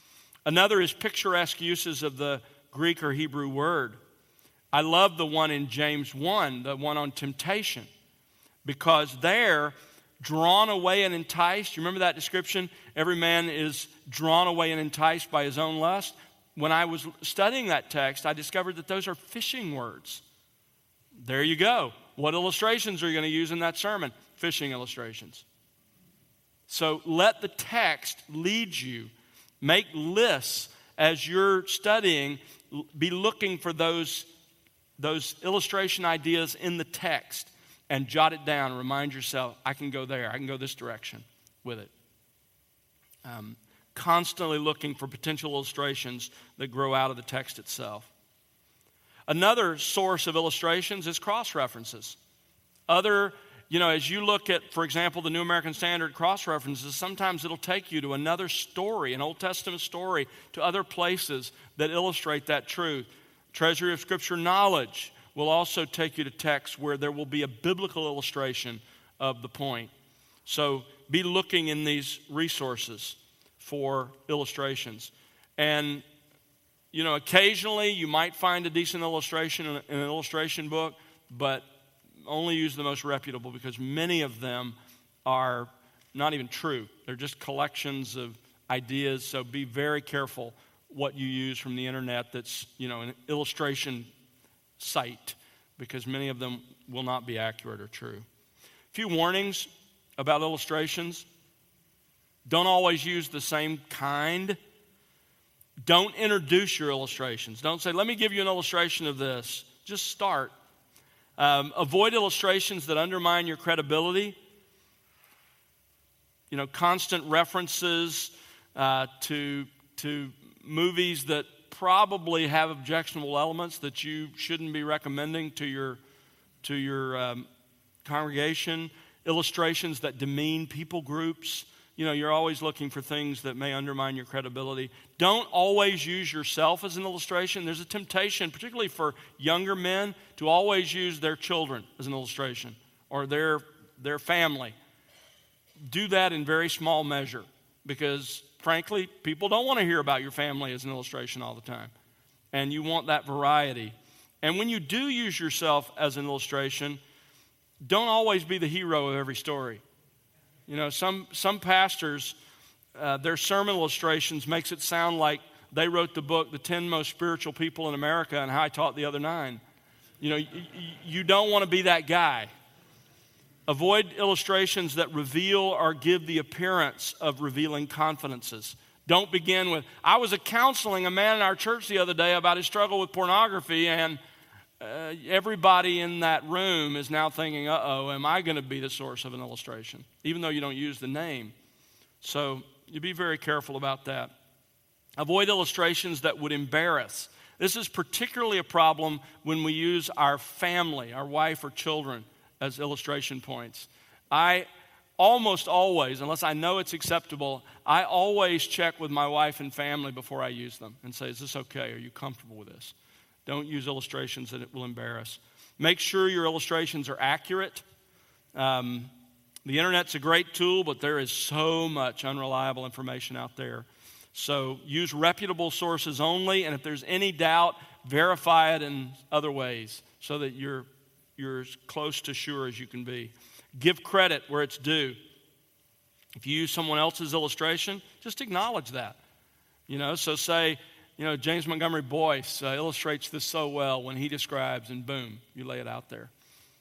S1: Another is picturesque uses of the Greek or Hebrew word. I love the one in James 1, the one on temptation, because there, drawn away and enticed, you remember that description? Every man is drawn away and enticed by his own lust. When I was studying that text, I discovered that those are fishing words. There you go. What illustrations are you going to use in that sermon? Fishing illustrations. So let the text lead you. Make lists as you're studying. Be looking for those illustration ideas in the text and jot it down. Remind yourself, I can go there. I can go this direction with it. Constantly looking for potential illustrations that grow out of the text itself. Another source of illustrations is cross-references. As you look at, for example, the New American Standard cross-references, sometimes it'll take you to another story, an Old Testament story, to other places that illustrate that truth. Treasury of Scripture Knowledge will also take you to texts where there will be a biblical illustration of the point. So be looking in these resources for illustrations. And, occasionally you might find a decent illustration in an illustration book, but only use the most reputable because many of them are not even true. They're just collections of ideas, so be very careful what you use from the internet that's, an illustration site, because many of them will not be accurate or true. A few warnings about illustrations. Don't always use the same kind. Don't introduce your illustrations. Don't say, let me give you an illustration of this. Just start. Avoid illustrations that undermine your credibility. Constant references to movies that probably have objectionable elements that you shouldn't be recommending to your congregation. Illustrations that demean people groups. You're always looking for things that may undermine your credibility. Don't always use yourself as an illustration. There's a temptation, particularly for younger men, to always use their children as an illustration or their family. Do that in very small measure because, frankly, people don't want to hear about your family as an illustration all the time. And you want that variety. And when you do use yourself as an illustration, don't always be the hero of every story. Some pastors, their sermon illustrations makes it sound like they wrote the book, The 10 Most Spiritual People in America and How I Taught the Other 9. You don't want to be that guy. Avoid illustrations that reveal or give the appearance of revealing confidences. Don't begin with, I was counseling a man in our church the other day about his struggle with pornography, and everybody in that room is now thinking, am I going to be the source of an illustration? Even though you don't use the name. So you be very careful about that. Avoid illustrations that would embarrass. This is particularly a problem when we use our family, our wife or children, as illustration points. I almost always, unless I know it's acceptable, I always check with my wife and family before I use them and say, is this okay? Are you comfortable with this? Don't use illustrations that it will embarrass. Make sure your illustrations are accurate. The internet's a great tool, but there is so much unreliable information out there. So use reputable sources only, and if there's any doubt, verify it in other ways so that you're as close to sure as you can be. Give credit where it's due. If you use someone else's illustration, just acknowledge that. So say, James Montgomery Boyce illustrates this so well when he describes, and boom, you lay it out there.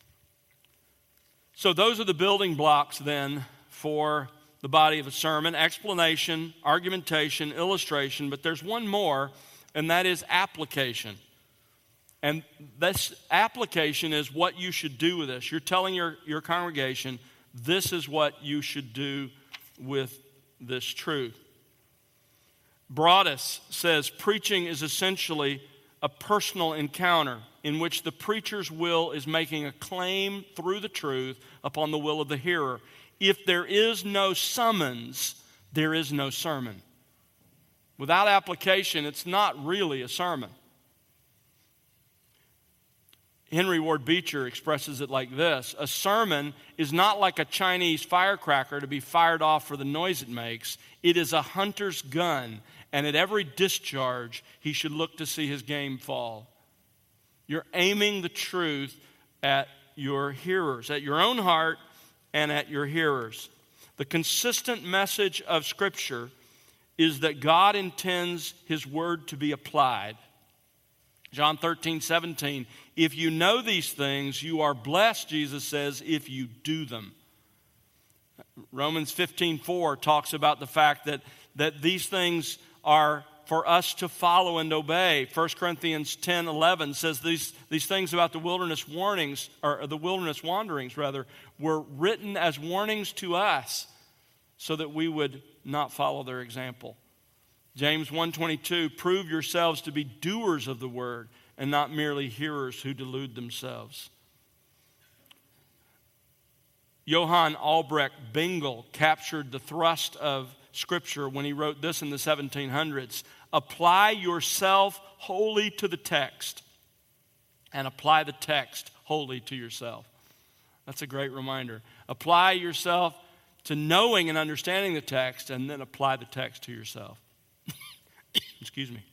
S1: So those are the building blocks then for the body of a sermon: explanation, argumentation, illustration, but there's one more, and that is application. And this application is what you should do with this. You're telling your congregation, this is what you should do with this truth. Broadus says preaching is essentially a personal encounter in which the preacher's will is making a claim through the truth upon the will of the hearer. If there is no summons, there is no sermon. Without application, it's not really a sermon. Henry Ward Beecher expresses it like this: a sermon is not like a Chinese firecracker to be fired off for the noise it makes. It is a hunter's gun, and at every discharge, he should look to see his game fall. You're aiming the truth at your hearers, at your own heart and at your hearers. The consistent message of Scripture is that God intends His Word to be applied. John 13:17, if you know these things, you are blessed, Jesus says, if you do them. Romans 15:4 talks about the fact that these things are for us to follow and obey. 1 Corinthians 10:11 says these things about the wilderness warnings, or the wilderness wanderings rather, were written as warnings to us so that we would not follow their example. James 1:22, prove yourselves to be doers of the word and not merely hearers who delude themselves. Johann Albrecht Bengel captured the thrust of Scripture when he wrote this in the 1700s. Apply yourself wholly to the text and apply the text wholly to yourself. That's a great reminder. Apply yourself to knowing and understanding the text, and then apply the text to yourself. Excuse me.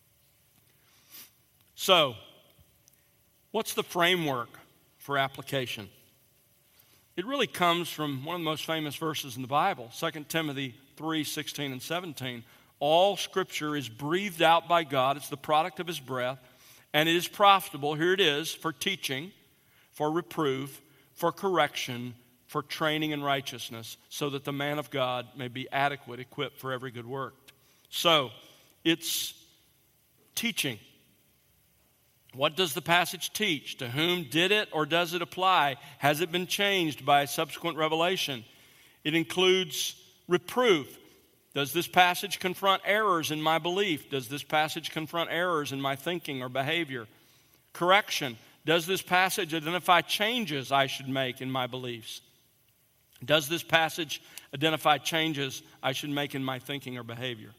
S1: So, what's the framework for application? It really comes from one of the most famous verses in the Bible, 2 Timothy 3:16 and 17. All Scripture is breathed out by God. It's the product of His breath, and it is profitable, here it is, for teaching, for reproof, for correction, for training in righteousness, so that the man of God may be adequate, equipped for every good work. So, it's teaching. What does the passage teach? To whom did it or does it apply? Has it been changed by subsequent revelation? It includes reproof. Does this passage confront errors in my belief? Does this passage confront errors in my thinking or behavior? Correction. Does this passage identify changes I should make in my beliefs? Does this passage identify changes I should make in my thinking or behavior?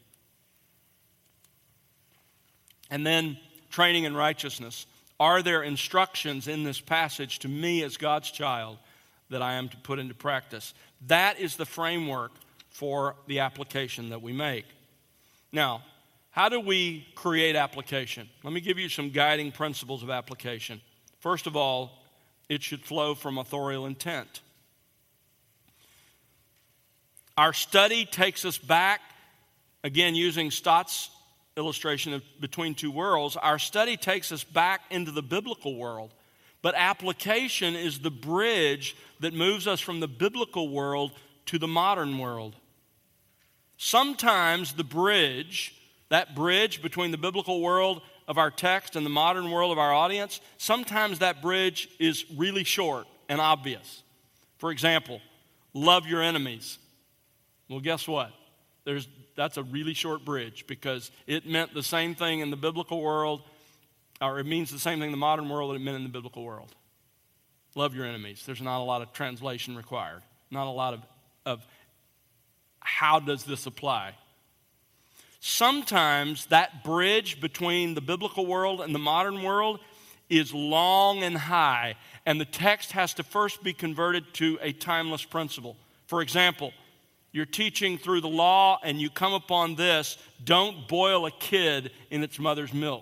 S1: And then training in righteousness. Are there instructions in this passage to me as God's child that I am to put into practice? That is the framework for the application that we make. Now, how do we create application? Let me give you some guiding principles of application. First of all, it should flow from authorial intent. Our study takes us back, again using Stott's illustration of between two worlds, our study takes us back into the biblical world. But application is the bridge that moves us from the biblical world to the modern world. Sometimes the bridge, that bridge between the biblical world of our text and the modern world of our audience, sometimes that bridge is really short and obvious. For example, love your enemies. Well, guess what? That's a really short bridge because it meant the same thing in the biblical world, or it means the same thing in the modern world that it meant in the biblical world. Love your enemies. There's not a lot of translation required. Not a lot of how does this apply? Sometimes that bridge between the biblical world and the modern world is long and high, and the text has to first be converted to a timeless principle. For example, you're teaching through the law and you come upon this: don't boil a kid in its mother's milk.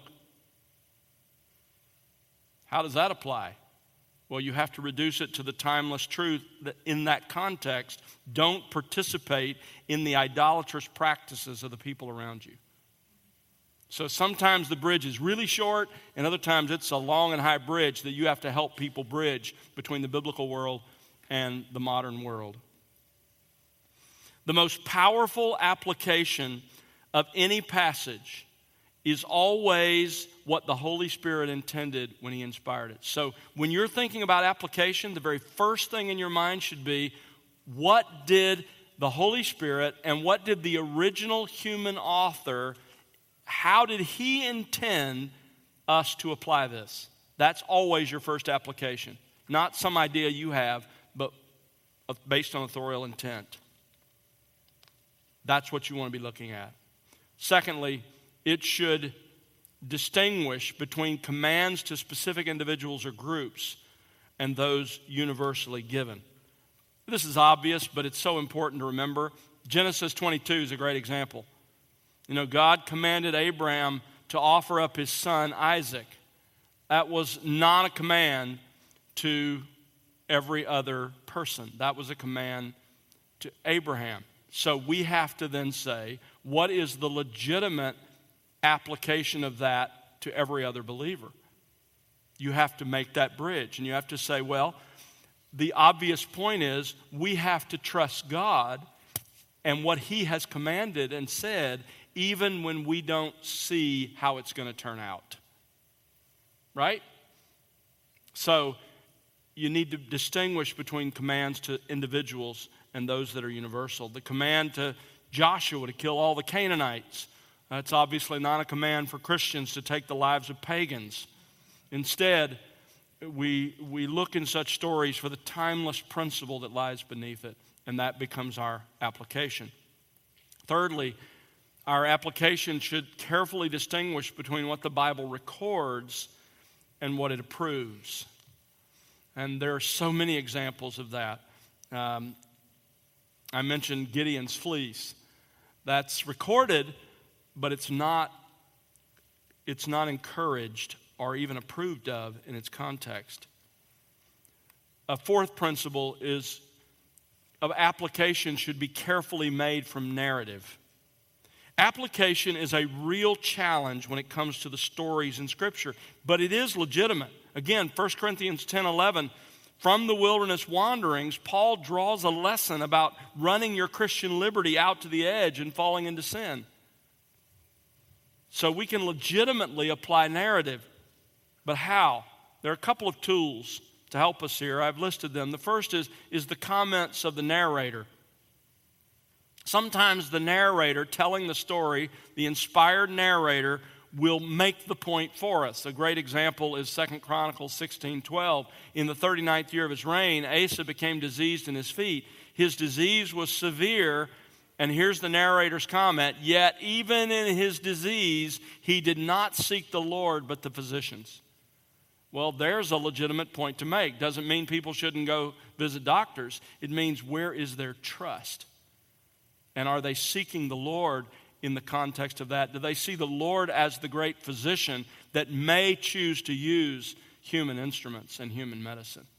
S1: How does that apply? Well, you have to reduce it to the timeless truth that in that context, don't participate in the idolatrous practices of the people around you. So sometimes the bridge is really short, and other times it's a long and high bridge that you have to help people bridge between the biblical world and the modern world. The most powerful application of any passage is always what the Holy Spirit intended when He inspired it. So when you're thinking about application, the very first thing in your mind should be, what did the Holy Spirit and what did the original human author, how did he intend us to apply this? That's always your first application. Not some idea you have, but based on authorial intent. That's what you want to be looking at. Secondly, it should distinguish between commands to specific individuals or groups and those universally given. This is obvious, but it's so important to remember. Genesis 22 is a great example. God commanded Abraham to offer up his son Isaac. That was not a command to every other person. That was a command to Abraham. So we have to then say, what is the legitimate application of that to every other believer? You have to make that bridge, and you have to say, well, the obvious point is we have to trust God and what He has commanded and said, even when we don't see how it's going to turn out. Right? So you need to distinguish between commands to individuals and those that are universal. The command to Joshua to kill all the Canaanites, that's obviously not a command for Christians to take the lives of pagans. Instead, we look in such stories for the timeless principle that lies beneath it, and that becomes our application. Thirdly, our application should carefully distinguish between what the Bible records and what it approves. And there are so many examples of that. I mentioned Gideon's fleece. That's recorded, but it's not encouraged or even approved of in its context. A fourth principle is of application should be carefully made from narrative. Application is a real challenge when it comes to the stories in Scripture, but it is legitimate. Again, 1 Corinthians 10:11, from the wilderness wanderings, Paul draws a lesson about running your Christian liberty out to the edge and falling into sin. So we can legitimately apply narrative. But how? There are a couple of tools to help us here. I've listed them. The first is the comments of the narrator. Sometimes the narrator telling the story, the inspired narrator, will make the point for us. A great example is 2 Chronicles 16:12. In the 39th year of his reign, Asa became diseased in his feet. His disease was severe, and here's the narrator's comment, yet even in his disease, he did not seek the Lord but the physicians. Well, there's a legitimate point to make. Doesn't mean people shouldn't go visit doctors. It means where is their trust? And are they seeking the Lord in the context of that? Do they see the Lord as the great physician that may choose to use human instruments and human medicine?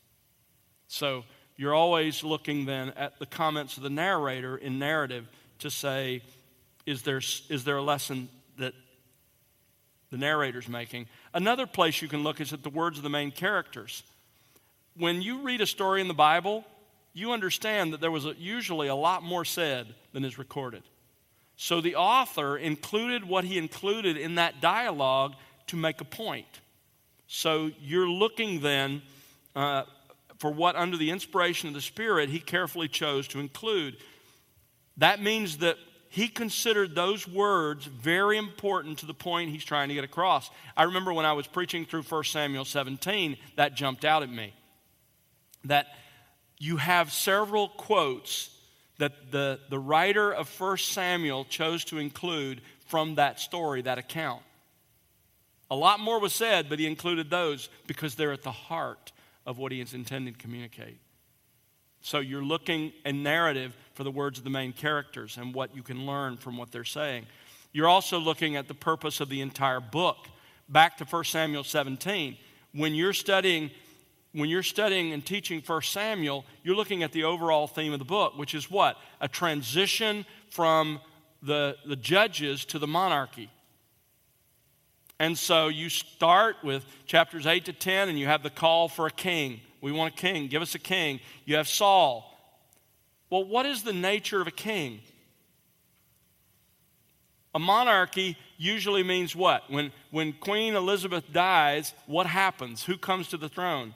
S1: So you're always looking then at the comments of the narrator in narrative to say, is there a lesson that the narrator's making? Another place you can look is at the words of the main characters. When you read a story in the Bible, you understand that there was usually a lot more said than is recorded. So the author included what he included in that dialogue to make a point. So you're looking then for what under the inspiration of the Spirit he carefully chose to include. That means that he considered those words very important to the point he's trying to get across. I remember when I was preaching through 1 Samuel 17, that jumped out at me. That you have several quotes that the writer of 1 Samuel chose to include from that story, that account. A lot more was said, but he included those because they're at the heart of what he is intending to communicate. So you're looking in narrative for the words of the main characters and what you can learn from what they're saying. You're also looking at the purpose of the entire book. Back to 1 Samuel 17. When you're studying and teaching 1 Samuel, you're looking at the overall theme of the book, which is what? A transition from the judges to the monarchy. And so you start with chapters 8 to 10, and you have the call for a king. We want a king. Give us a king. You have Saul. Well, what is the nature of a king? A monarchy usually means what? When Queen Elizabeth dies, what happens? Who comes to the throne?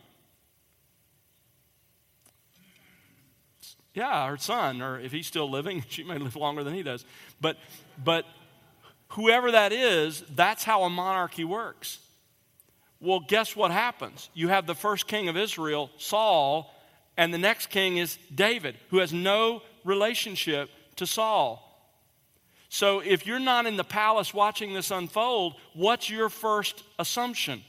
S1: Yeah, her son, or if he's still living, she may live longer than he does. But whoever that is, that's how a monarchy works. Well, guess what happens? You have the first king of Israel, Saul, and the next king is David, who has no relationship to Saul. So if you're not in the palace watching this unfold, what's your first assumption?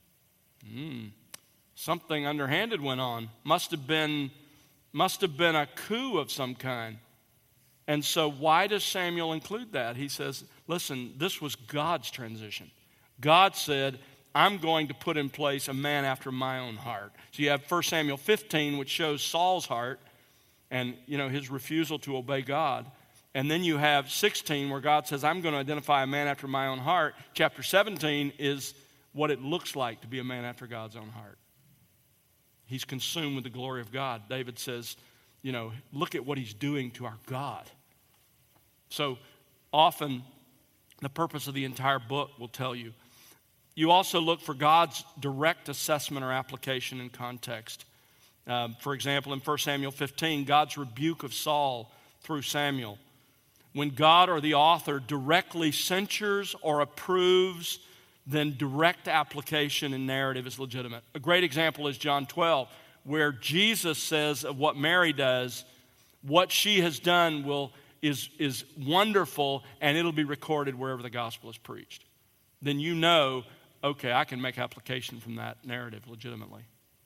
S1: Something underhanded went on. Must have been a coup of some kind. And so why does Samuel include that? He says, listen, this was God's transition. God said, I'm going to put in place a man after my own heart. So you have 1 Samuel 15, which shows Saul's heart and, his refusal to obey God. And then you have 16, where God says, I'm going to identify a man after my own heart. Chapter 17 is what it looks like to be a man after God's own heart. He's consumed with the glory of God. David says, look at what he's doing to our God. So often, the purpose of the entire book will tell you. You also look for God's direct assessment or application in context. For example, in 1 Samuel 15, God's rebuke of Saul through Samuel. When God or the author directly censures or approves, then direct application and narrative is legitimate. A great example is John 12, where Jesus says of what Mary does, what she has done is wonderful, and it'll be recorded wherever the gospel is preached. Then okay, I can make application from that narrative legitimately.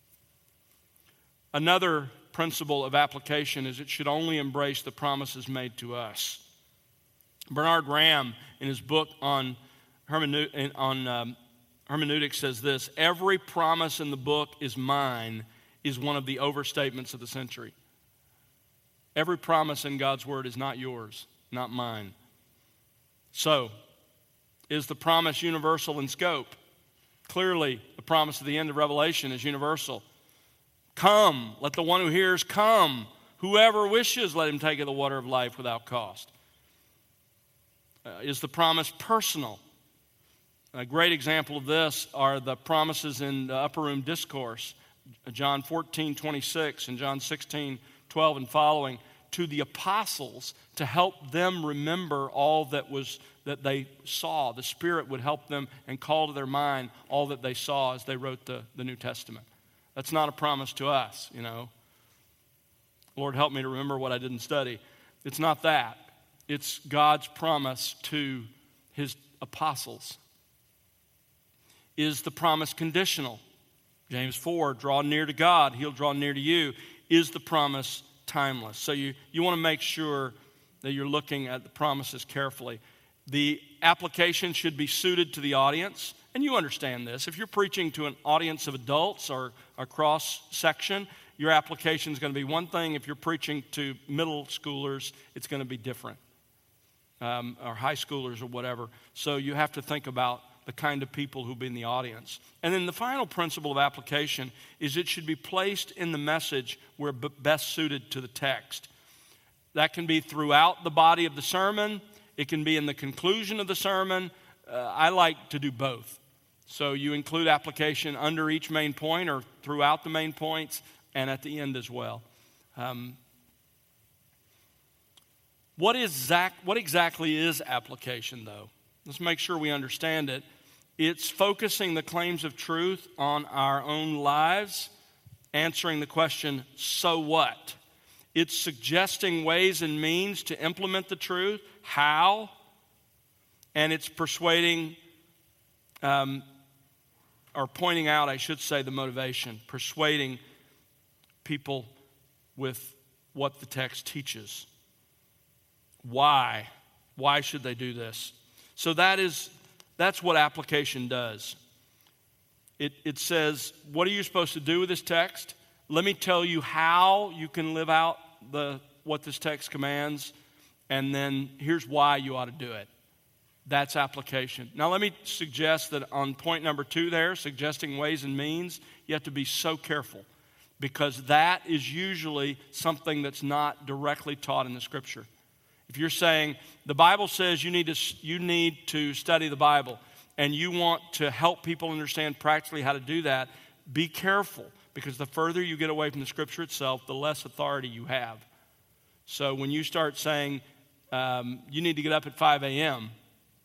S1: Another principle of application is it should only embrace the promises made to us. Bernard Ramm, in his book on hermeneutics, says this: every promise in the book is mine is one of the overstatements of the century. Every promise in God's word is not yours, not mine. So, is the promise universal in scope? Clearly, the promise at the end of Revelation is universal. Come, let the one who hears come. Whoever wishes, let him take of the water of life without cost. Is the promise personal? A great example of this are the promises in the Upper Room Discourse, John 14:26 and John 16:12 and following, to the apostles to help them remember all that they saw. The Spirit would help them and call to their mind all that they saw as they wrote the New Testament. That's not a promise to us, Lord, help me to remember what I didn't study. It's not that. It's God's promise to his apostles. Is the promise conditional? James 4, draw near to God, he'll draw near to you. Is the promise timeless? So you want to make sure that you're looking at the promises carefully. The application should be suited to the audience, and you understand this. If you're preaching to an audience of adults or a cross-section, your application is going to be one thing. If you're preaching to middle schoolers, it's going to be different, or high schoolers or whatever. So you have to think about the kind of people who'll be in the audience. And then the final principle of application is it should be placed in the message where best suited to the text. That can be throughout the body of the sermon. It can be in the conclusion of the sermon. I like to do both. So you include application under each main point or throughout the main points and at the end as well. What exactly is application, though? Let's make sure we understand it. It's focusing the claims of truth on our own lives, answering the question, so what? It's suggesting ways and means to implement the truth, how, and it's persuading, or pointing out, I should say, the motivation, persuading people with what the text teaches. Why? Why should they do this? So that's what application does. It says, what are you supposed to do with this text? Let me tell you how you can live out what this text commands, and then here's why you ought to do it. That's application. Now let me suggest that on point number 2 there, suggesting ways and means, you have to be so careful, because that is usually something that's not directly taught in the Scripture. If you're saying, the Bible says you need to study the Bible, and you want to help people understand practically how to do that, be careful, because the further you get away from the Scripture itself, the less authority you have. So when you start saying you need to get up at 5 a.m.,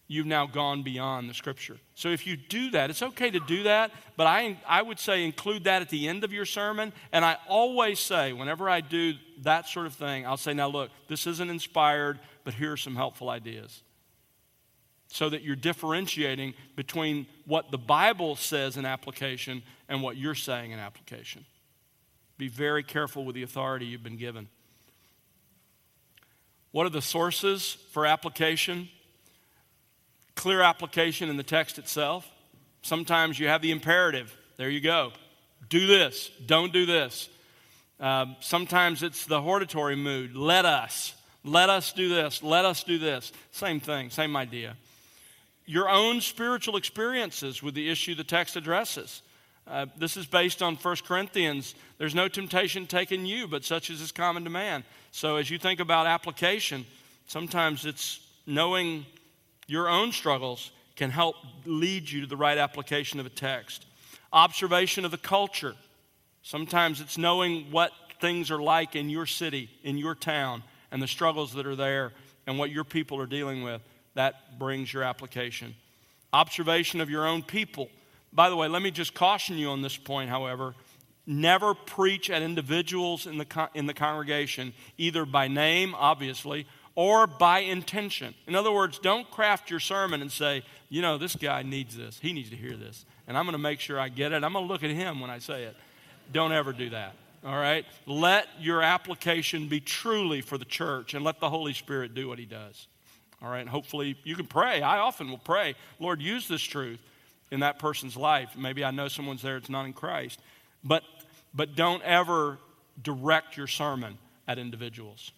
S1: you've now gone beyond the Scripture. So if you do that, it's okay to do that, but I would say include that at the end of your sermon. And I always say, whenever I do that sort of thing, I'll say, now look, this isn't inspired, but here are some helpful ideas. So that you're differentiating between what the Bible says in application and what you're saying in application. Be very careful with the authority you've been given. What are the sources for application? Clear application in the text itself. Sometimes you have the imperative. There you go. Do this. Don't do this. Sometimes it's the hortatory mood. Let us do this. Let us do this. Same thing, same idea. Your own spiritual experiences with the issue the text addresses. This is based on 1 Corinthians. There's no temptation taken you, but such as is common to man. So as you think about application, sometimes it's knowing your own struggles can help lead you to the right application of a text. Observation of the culture. Sometimes it's knowing what things are like in your city, in your town, and the struggles that are there and what your people are dealing with. That brings your application. Observation of your own people. By the way, let me just caution you on this point, however. Never preach at individuals in the congregation, either by name, obviously, or by intention. In other words, don't craft your sermon and say, this guy needs this. He needs to hear this. And I'm going to make sure I get it. I'm going to look at him when I say it. Don't ever do that. All right? Let your application be truly for the church and let the Holy Spirit do what he does. All right? And hopefully you can pray. I often will pray, Lord, use this truth in that person's life. Maybe I know someone's there that's not in Christ. But don't ever direct your sermon at individuals.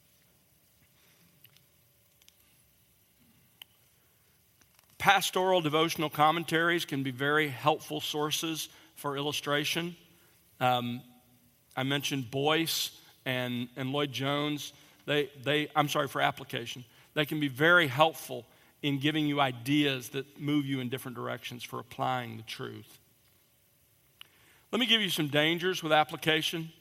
S1: Pastoral devotional commentaries can be very helpful sources for illustration. I mentioned Boyce and Lloyd Jones. For application. They can be very helpful in giving you ideas that move you in different directions for applying the truth. Let me give you some dangers with application.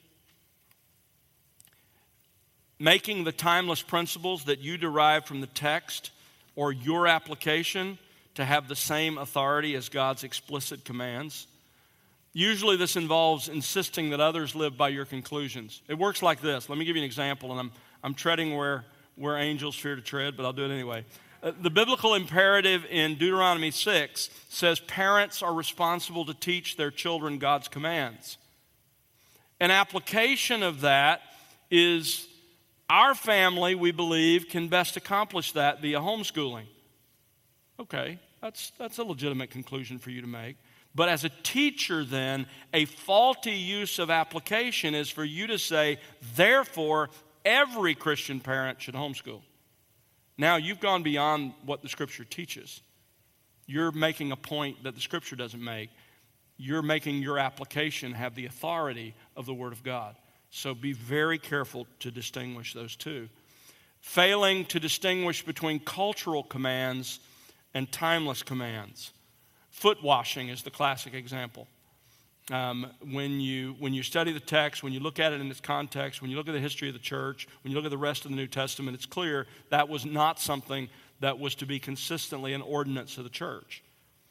S1: Making the timeless principles that you derive from the text or your application to have the same authority as God's explicit commands. Usually this involves insisting that others live by your conclusions. It works like this. Let me give you an example, and I'm treading where angels fear to tread, but I'll do it anyway. The biblical imperative in Deuteronomy 6 says parents are responsible to teach their children God's commands. An application of that is our family, we believe, can best accomplish that via homeschooling. Okay, that's a legitimate conclusion for you to make. But as a teacher then, a faulty use of application is for you to say, therefore, every Christian parent should homeschool. Now, you've gone beyond what the Scripture teaches. You're making a point that the Scripture doesn't make. You're making your application have the authority of the Word of God. So be very careful to distinguish those two. Failing to distinguish between cultural commands and timeless commands. Foot washing is the classic example. When you study the text, when you look at it in its context, when you look at the history of the church, when you look at the rest of the New Testament, it's clear that was not something that was to be consistently an ordinance of the church.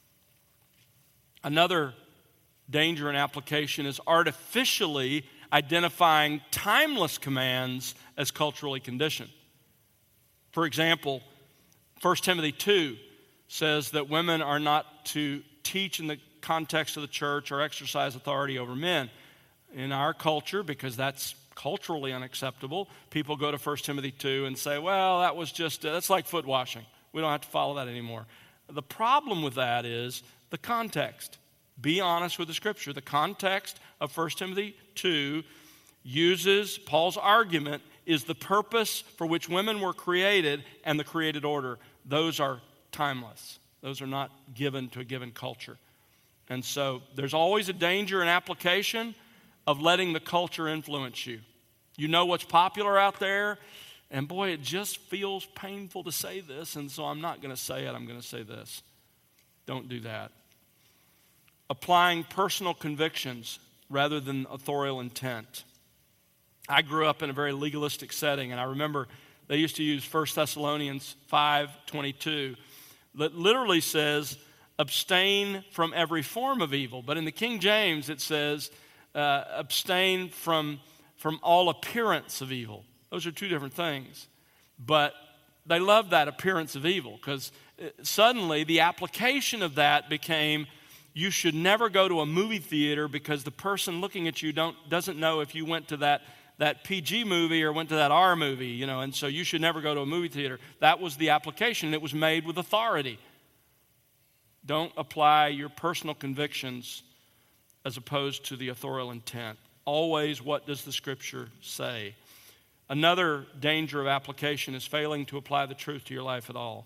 S1: Another danger in application is artificially identifying timeless commands as culturally conditioned. For example, 1 Timothy 2 says that women are not to teach in the context of the church or exercise authority over men. In our culture, because that's culturally unacceptable, people go to 1 Timothy 2 and say, well, that's like foot washing. We don't have to follow that anymore. The problem with that is the context. Be honest with the Scripture. The context of 1 Timothy 2 uses, Paul's argument is the purpose for which women were created and the created order. Those are timeless. Those are not given to a given culture. And so there's always a danger in application of letting the culture influence you. You know what's popular out there, and boy, it just feels painful to say this, and so I'm not going to say it, I'm going to say this. Don't do that. Applying personal convictions rather than authorial intent. I grew up in a very legalistic setting, and I remember they used to use 1 Thessalonians 5:22. that literally says, abstain from every form of evil. But in the King James, it says, abstain from all appearance of evil. Those are two different things. But they loved that appearance of evil because suddenly the application of that became, you should never go to a movie theater because the person looking at you doesn't know if you went to that PG movie or went to that R movie, and so you should never go to a movie theater. That was the application. It was made with authority. Don't apply your personal convictions as opposed to the authorial intent. Always, what does the Scripture say? Another danger of application is failing to apply the truth to your life at all.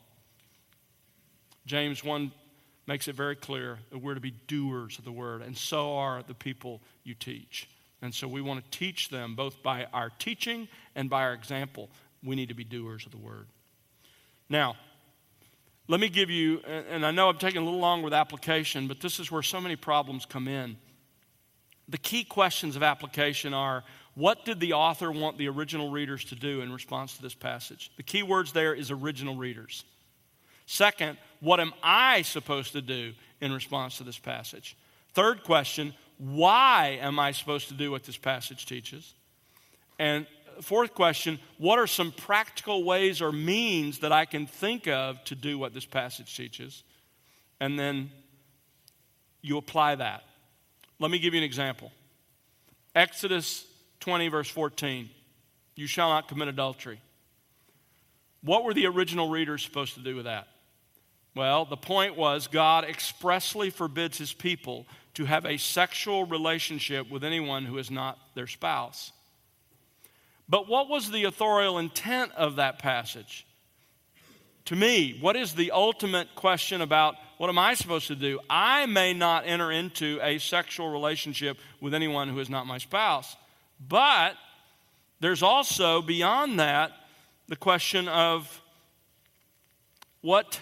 S1: James 1 makes it very clear that we're to be doers of the word, and so are the people you teach. And so we want to teach them both by our teaching and by our example. We need to be doers of the word. Now, let me give you, and I know I'm taking a little long with application, but this is where so many problems come in. The key questions of application are, what did the author want the original readers to do in response to this passage? The key words there is original readers. Second, what am I supposed to do in response to this passage? Third question, why am I supposed to do what this passage teaches? And fourth question, what are some practical ways or means that I can think of to do what this passage teaches? And then you apply that. Let me give you an example. Exodus 20, verse 14. You shall not commit adultery. What were the original readers supposed to do with that? Well, the point was God expressly forbids his people to have a sexual relationship with anyone who is not their spouse. But what was the authorial intent of that passage? To me, what is the ultimate question about what am I supposed to do? I may not enter into a sexual relationship with anyone who is not my spouse. But there's also, beyond that, the question of what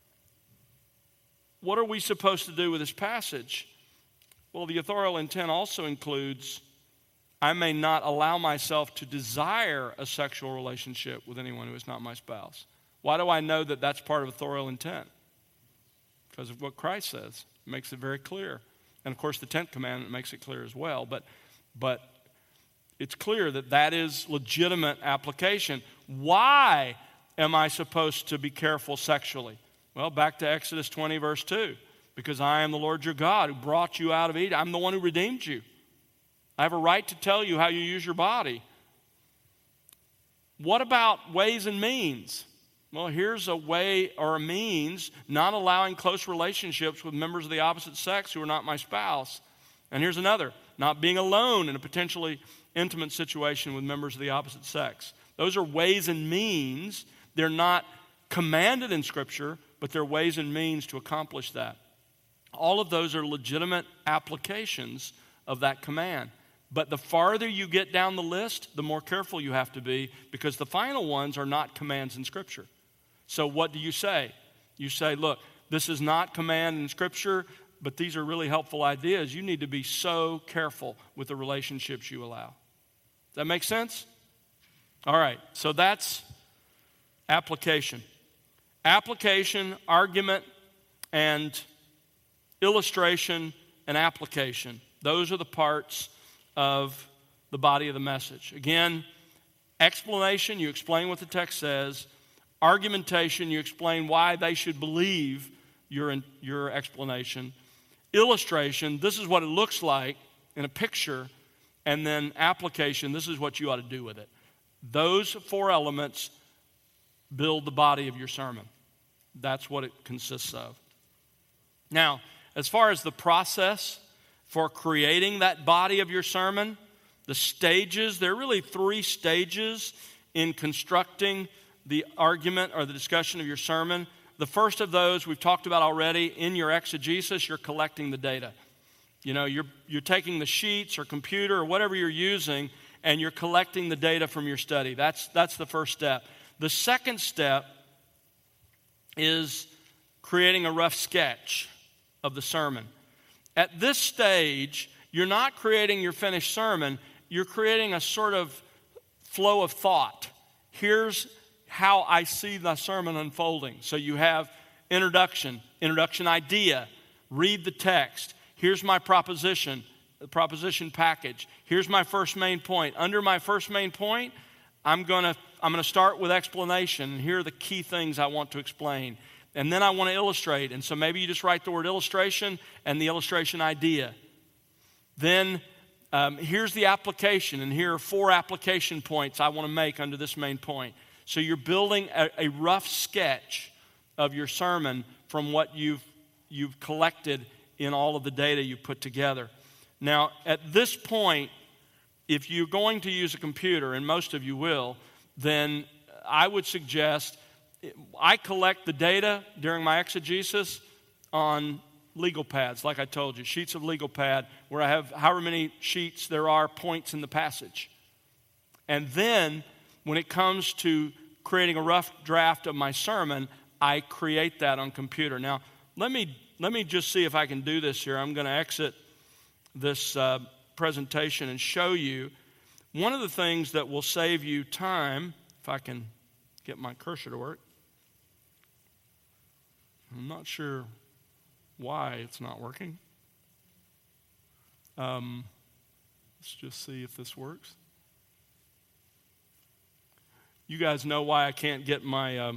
S1: are we supposed to do with this passage? Well, the authorial intent also includes, I may not allow myself to desire a sexual relationship with anyone who is not my spouse. Why do I know that that's part of authorial intent? Because of what Christ says. It makes it very clear. And of course, the 10th commandment makes it clear as well. But it's clear that that is legitimate application. Why am I supposed to be careful sexually? Well, back to Exodus 20, verse 2. Because I am the Lord your God who brought you out of Egypt. I'm the one who redeemed you. I have a right to tell you how you use your body. What about ways and means? Well, here's a way or a means, not allowing close relationships with members of the opposite sex who are not my spouse. And here's another, not being alone in a potentially intimate situation with members of the opposite sex. Those are ways and means. They're not commanded in Scripture, but they're ways and means to accomplish that. All of those are legitimate applications of that command. But the farther you get down the list, the more careful you have to be, because the final ones are not commands in Scripture. So what do you say? You say, look, this is not command in Scripture, but these are really helpful ideas. You need to be so careful with the relationships you allow. Does that make sense? All right, so that's application. Application, argument, and illustration and application. Those are the parts of the body of the message. Again, explanation, you explain what the text says. Argumentation, you explain why they should believe your explanation. Illustration, this is what it looks like in a picture. And then application, this is what you ought to do with it. Those four elements build the body of your sermon. That's what it consists of. Now, as far as the process for creating that body of your sermon, the stages, there are really three stages in constructing the argument or the discussion of your sermon. The first of those we've talked about already. In your exegesis, you're collecting the data. You know, you're taking the sheets or computer or whatever you're using, and you're collecting the data from your study. That's the first step. The second step is creating a rough sketch of the sermon. At this stage, you're not creating your finished sermon. You're creating a sort of flow of thought. Here's how I see the sermon unfolding. So you have Introduction idea. Read the text. Here's my proposition, the proposition package. Here's my first main point. Under my first main point, I'm going to start with explanation. And here are the key things I want to explain. And then I want to illustrate. And so maybe you just write the word illustration and the illustration idea. Then here's the application. And here are 4 application points I want to make under this main point. So you're building a rough sketch of your sermon from what you've collected in all of the data you put together. Now, at this point, if you're going to use a computer, and most of you will, then I would suggest I collect the data during my exegesis on legal pads, like I told you, sheets of legal pad where I have however many sheets there are points in the passage. And then when it comes to creating a rough draft of my sermon, I create that on computer. Now, let me just see if I can do this here. I'm going to exit this presentation and show you one of the things that will save you time, if I can get my cursor to work. I'm not sure why it's not working. Let's just see if this works. You guys know why I can't get my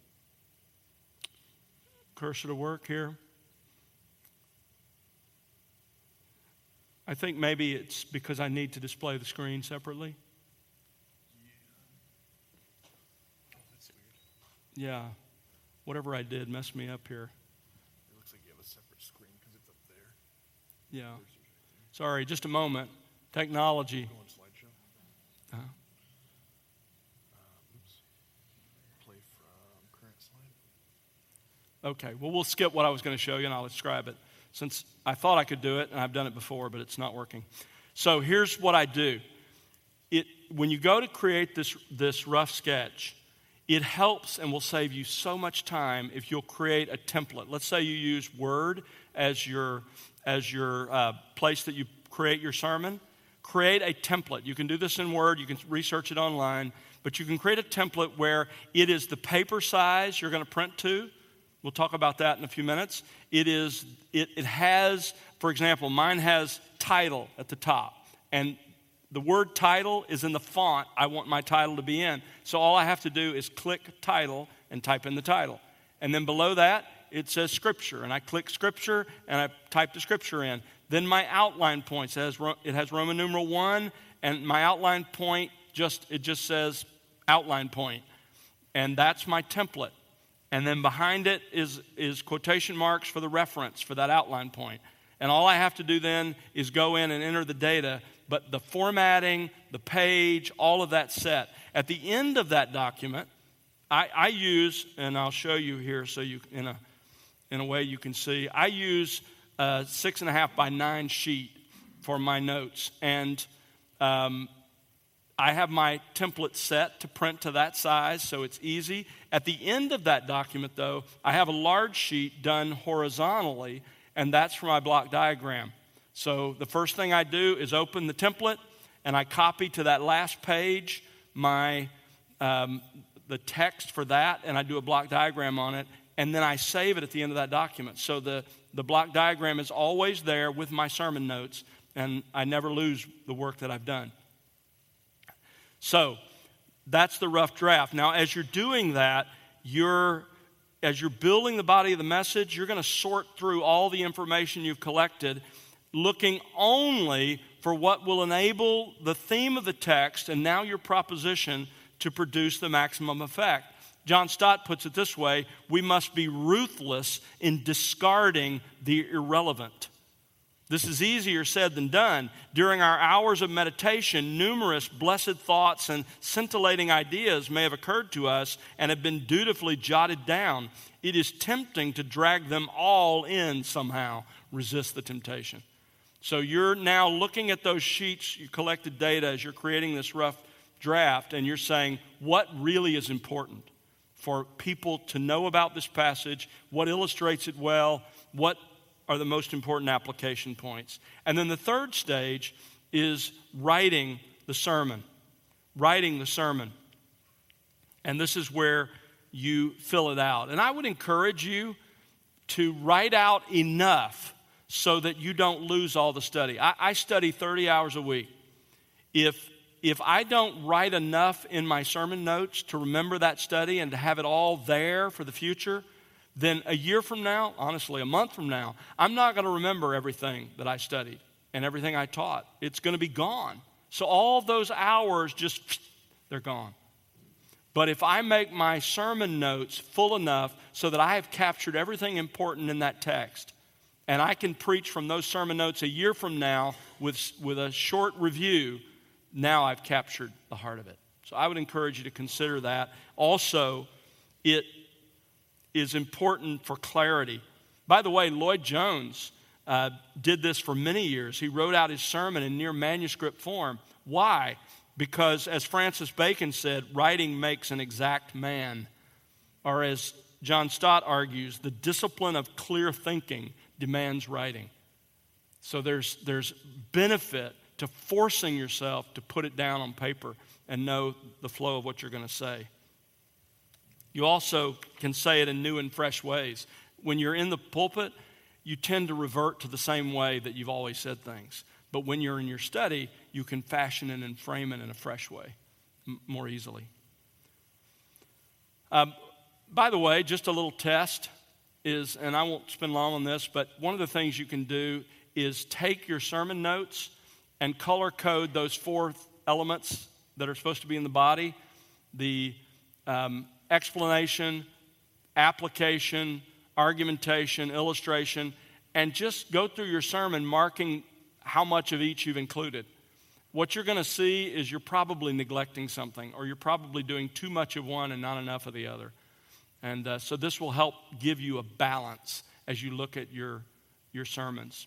S1: cursor to work here? I think maybe it's because I need to display the screen separately.
S2: Oh, that's weird.
S1: Yeah. Whatever I did messed me up here.
S2: It looks like you have a separate screen because it's up there.
S1: Yeah. Sorry, just a moment. Technology.
S2: Go on slideshow.
S1: Uh-huh.
S2: Oops. Play from current slide.
S1: Okay, well, we'll skip what I was going to show you and I'll describe it. Since I thought I could do it, and I've done it before, but it's not working. So here's what I do. When you go to create this rough sketch, it helps and will save you so much time if you'll create a template. Let's say you use Word as your place that you create your sermon. Create a template. You can do this in Word. You can research it online. But you can create a template where it is the paper size you're going to print to. We'll talk about that in a few minutes. It has, for example, mine has title at the top. And the word title is in the font I want my title to be in. So all I have to do is click title and type in the title. And then below that, it says scripture. And I click scripture and I type the scripture in. Then my outline points, it has Roman numeral 1. And my outline point, it just says outline point. And that's my template. And then behind it is quotation marks for the reference for that outline point. And all I have to do then is go in and enter the data, but the formatting, the page, all of that set. At the end of that document, I use, and I'll show you here so you in a way you can see, I use a 6.5 by 9 sheet for my notes. And I have my template set to print to that size, so it's easy. At the end of that document, though, I have a large sheet done horizontally, and that's for my block diagram. So the first thing I do is open the template, and I copy to that last page the text for that, and I do a block diagram on it, and then I save it at the end of that document. So the block diagram is always there with my sermon notes, and I never lose the work that I've done. So that's the rough draft. Now, as you're doing that, as you're building the body of the message, you're going to sort through all the information you've collected, looking only for what will enable the theme of the text and now your proposition to produce the maximum effect. John Stott puts it this way: we must be ruthless in discarding the irrelevant. This is easier said than done. During our hours of meditation, numerous blessed thoughts and scintillating ideas may have occurred to us and have been dutifully jotted down. It is tempting to drag them all in somehow. Resist the temptation. So you're now looking at those sheets, you collected data as you're creating this rough draft, and you're saying, what really is important for people to know about this passage? What illustrates it well? What are the most important application points? And then the third stage is writing the sermon. Writing the sermon. And this is where you fill it out. And I would encourage you to write out enough so that you don't lose all the study. I study 30 hours a week. If I don't write enough in my sermon notes to remember that study and to have it all there for the future, then a year from now, honestly, a month from now, I'm not going to remember everything that I studied and everything I taught. It's going to be gone. So all those hours they're gone. But if I make my sermon notes full enough so that I have captured everything important in that text, and I can preach from those sermon notes a year from now with a short review, now I've captured the heart of it. So I would encourage you to consider that. Also, it is important for clarity. By the way, Lloyd Jones did this for many years. He wrote out his sermon in near manuscript form. Why? Because, as Francis Bacon said, writing makes an exact man. Or as John Stott argues, the discipline of clear thinking demands writing. So there's benefit to forcing yourself to put it down on paper and know the flow of what you're going to say. You also can say it in new and fresh ways. When you're in the pulpit, you tend to revert to the same way that you've always said things. But when you're in your study, you can fashion it and frame it in a fresh way more easily. By the way, just a little test is, and I won't spend long on this, but one of the things you can do is take your sermon notes and color code those 4 elements that are supposed to be in the body: the explanation, application, argumentation, illustration, and just go through your sermon marking how much of each you've included. What you're going to see is you're probably neglecting something, or you're probably doing too much of one and not enough of the other. And so this will help give you a balance as you look at your sermons.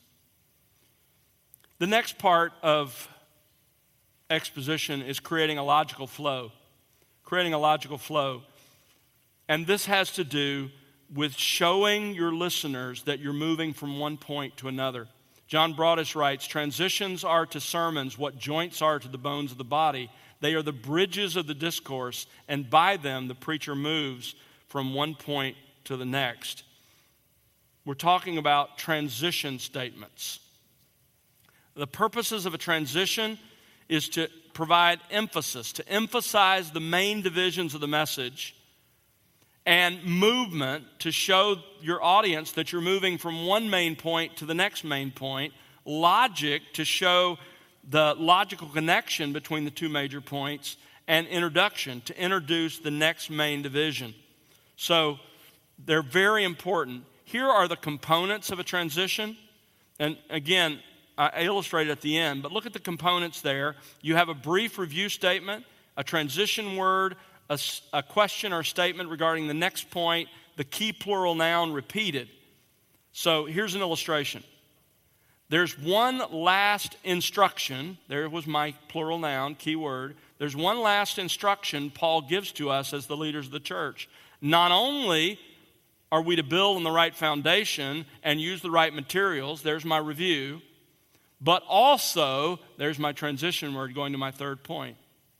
S1: The next part of exposition is creating a logical flow. Creating a logical flow. And this has to do with showing your listeners that you're moving from one point to another. John Broadus writes, "Transitions are to sermons what joints are to the bones of the body. They are the bridges of the discourse, and by them the preacher moves from one point to the next." We're talking about transition statements. The purposes of a transition is to provide emphasis, to emphasize the main divisions of the message, and movement to show your audience that you're moving from one main point to the next main point, logic to show the logical connection between the 2 major points, and introduction to introduce the next main division. So they're very important. Here are the components of a transition. And again, I illustrate at the end, but look at the components there. You have a brief review statement, a transition word, a question or statement regarding the next point, the key plural noun repeated. So here's an illustration. There's one last instruction. There was my plural noun, key word. There's one last instruction Paul gives to us as the leaders of the church. Not only are we to build on the right foundation and use the right materials, there's my review, but also there's my transition word going to my third point.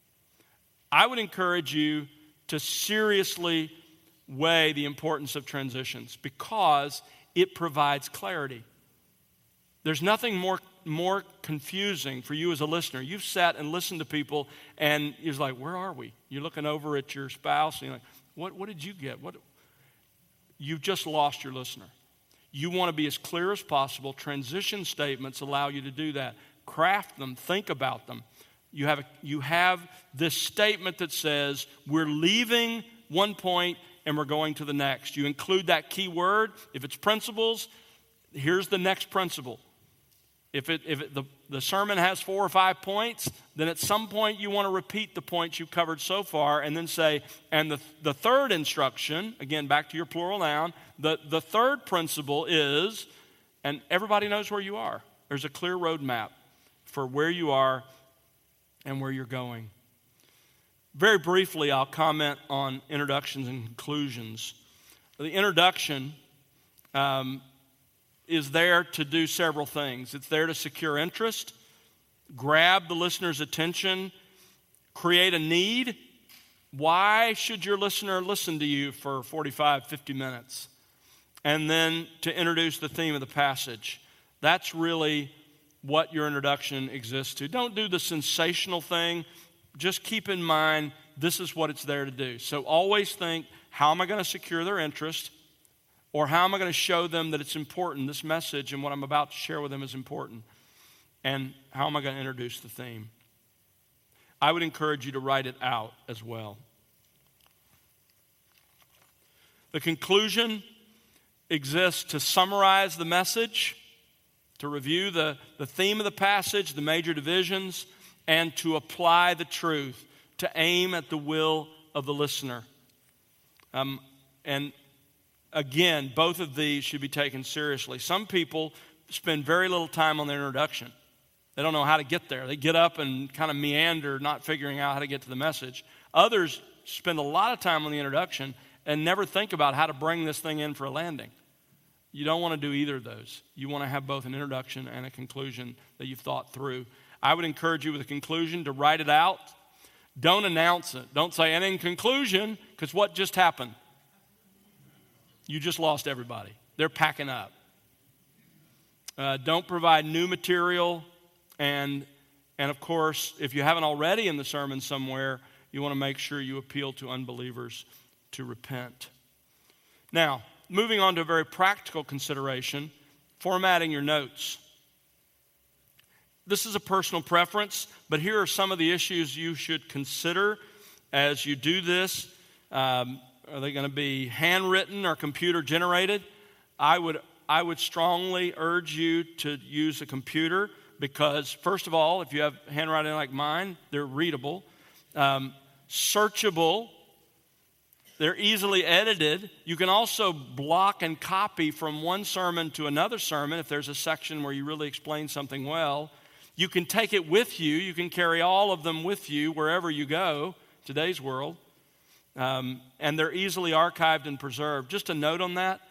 S1: I would encourage you to seriously weigh the importance of transitions because it provides clarity. There's nothing more confusing for you as a listener. You've sat and listened to people and you're like, where are we? You're looking over at your spouse and you're like, what did you get? You've just lost your listener. You want to be as clear as possible. Transition statements allow you to do that. Craft them, think about them. You have this statement that says, we're leaving one point and we're going to the next. You include that key word. If it's principles, here's the next principle. If the sermon has 4 or 5 points, then at some point you want to repeat the points you've covered so far and then say, and the third instruction, again, back to your plural noun, the third principle is, and everybody knows where you are. There's a clear roadmap for where you are and where you're going. Very briefly, I'll comment on introductions and conclusions. The introduction is there to do several things. It's there to secure interest, grab the listener's attention, create a need, Why should your listener listen to you for 45, 50 minutes? And then to introduce the theme of the passage. That's really what your introduction exists to. Don't do the sensational thing. Just keep in mind, this is what it's there to do. So always think, how am I going to secure their interest? Or how am I going to show them that it's important, this message and what I'm about to share with them is important? And how am I going to introduce the theme? I would encourage you to write it out as well. The conclusion exists to summarize the message, to review the theme of the passage, the major divisions, and to apply the truth, to aim at the will of the listener. And again, both of these should be taken seriously. Some people spend very little time on their introduction. They don't know how to get there. They get up and kind of meander, not figuring out how to get to the message. Others spend a lot of time on the introduction and never think about how to bring this thing in for a landing. You don't want to do either of those. You want to have both an introduction and a conclusion that you've thought through. I would encourage you with a conclusion to write it out. Don't announce it. Don't say, and in conclusion, because what just happened? You just lost everybody. They're packing up. Don't provide new material. And of course, if you haven't already in the sermon somewhere, you want to make sure you appeal to unbelievers to repent. Now, moving on to a very practical consideration, formatting your notes. This is a personal preference, but here are some of the issues you should consider as you do this. Are they going to be handwritten or computer generated? I would strongly urge you to use a computer because, first of all, if you have handwriting like mine, they're readable, searchable. They're easily edited. You can also block and copy from one sermon to another sermon if there's a section where you really explain something well. You can take it with you. You can carry all of them with you wherever you go, today's world. And they're easily archived and preserved. Just a note on that.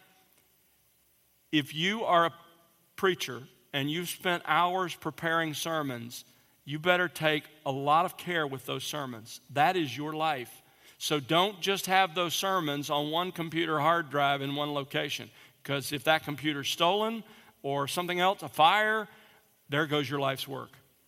S1: If you are a preacher and you've spent hours preparing sermons, you better take a lot of care with those sermons. That is your life. So don't just have those sermons on one computer hard drive in one location, because if that computer's stolen or something else, a fire, there goes your life's work.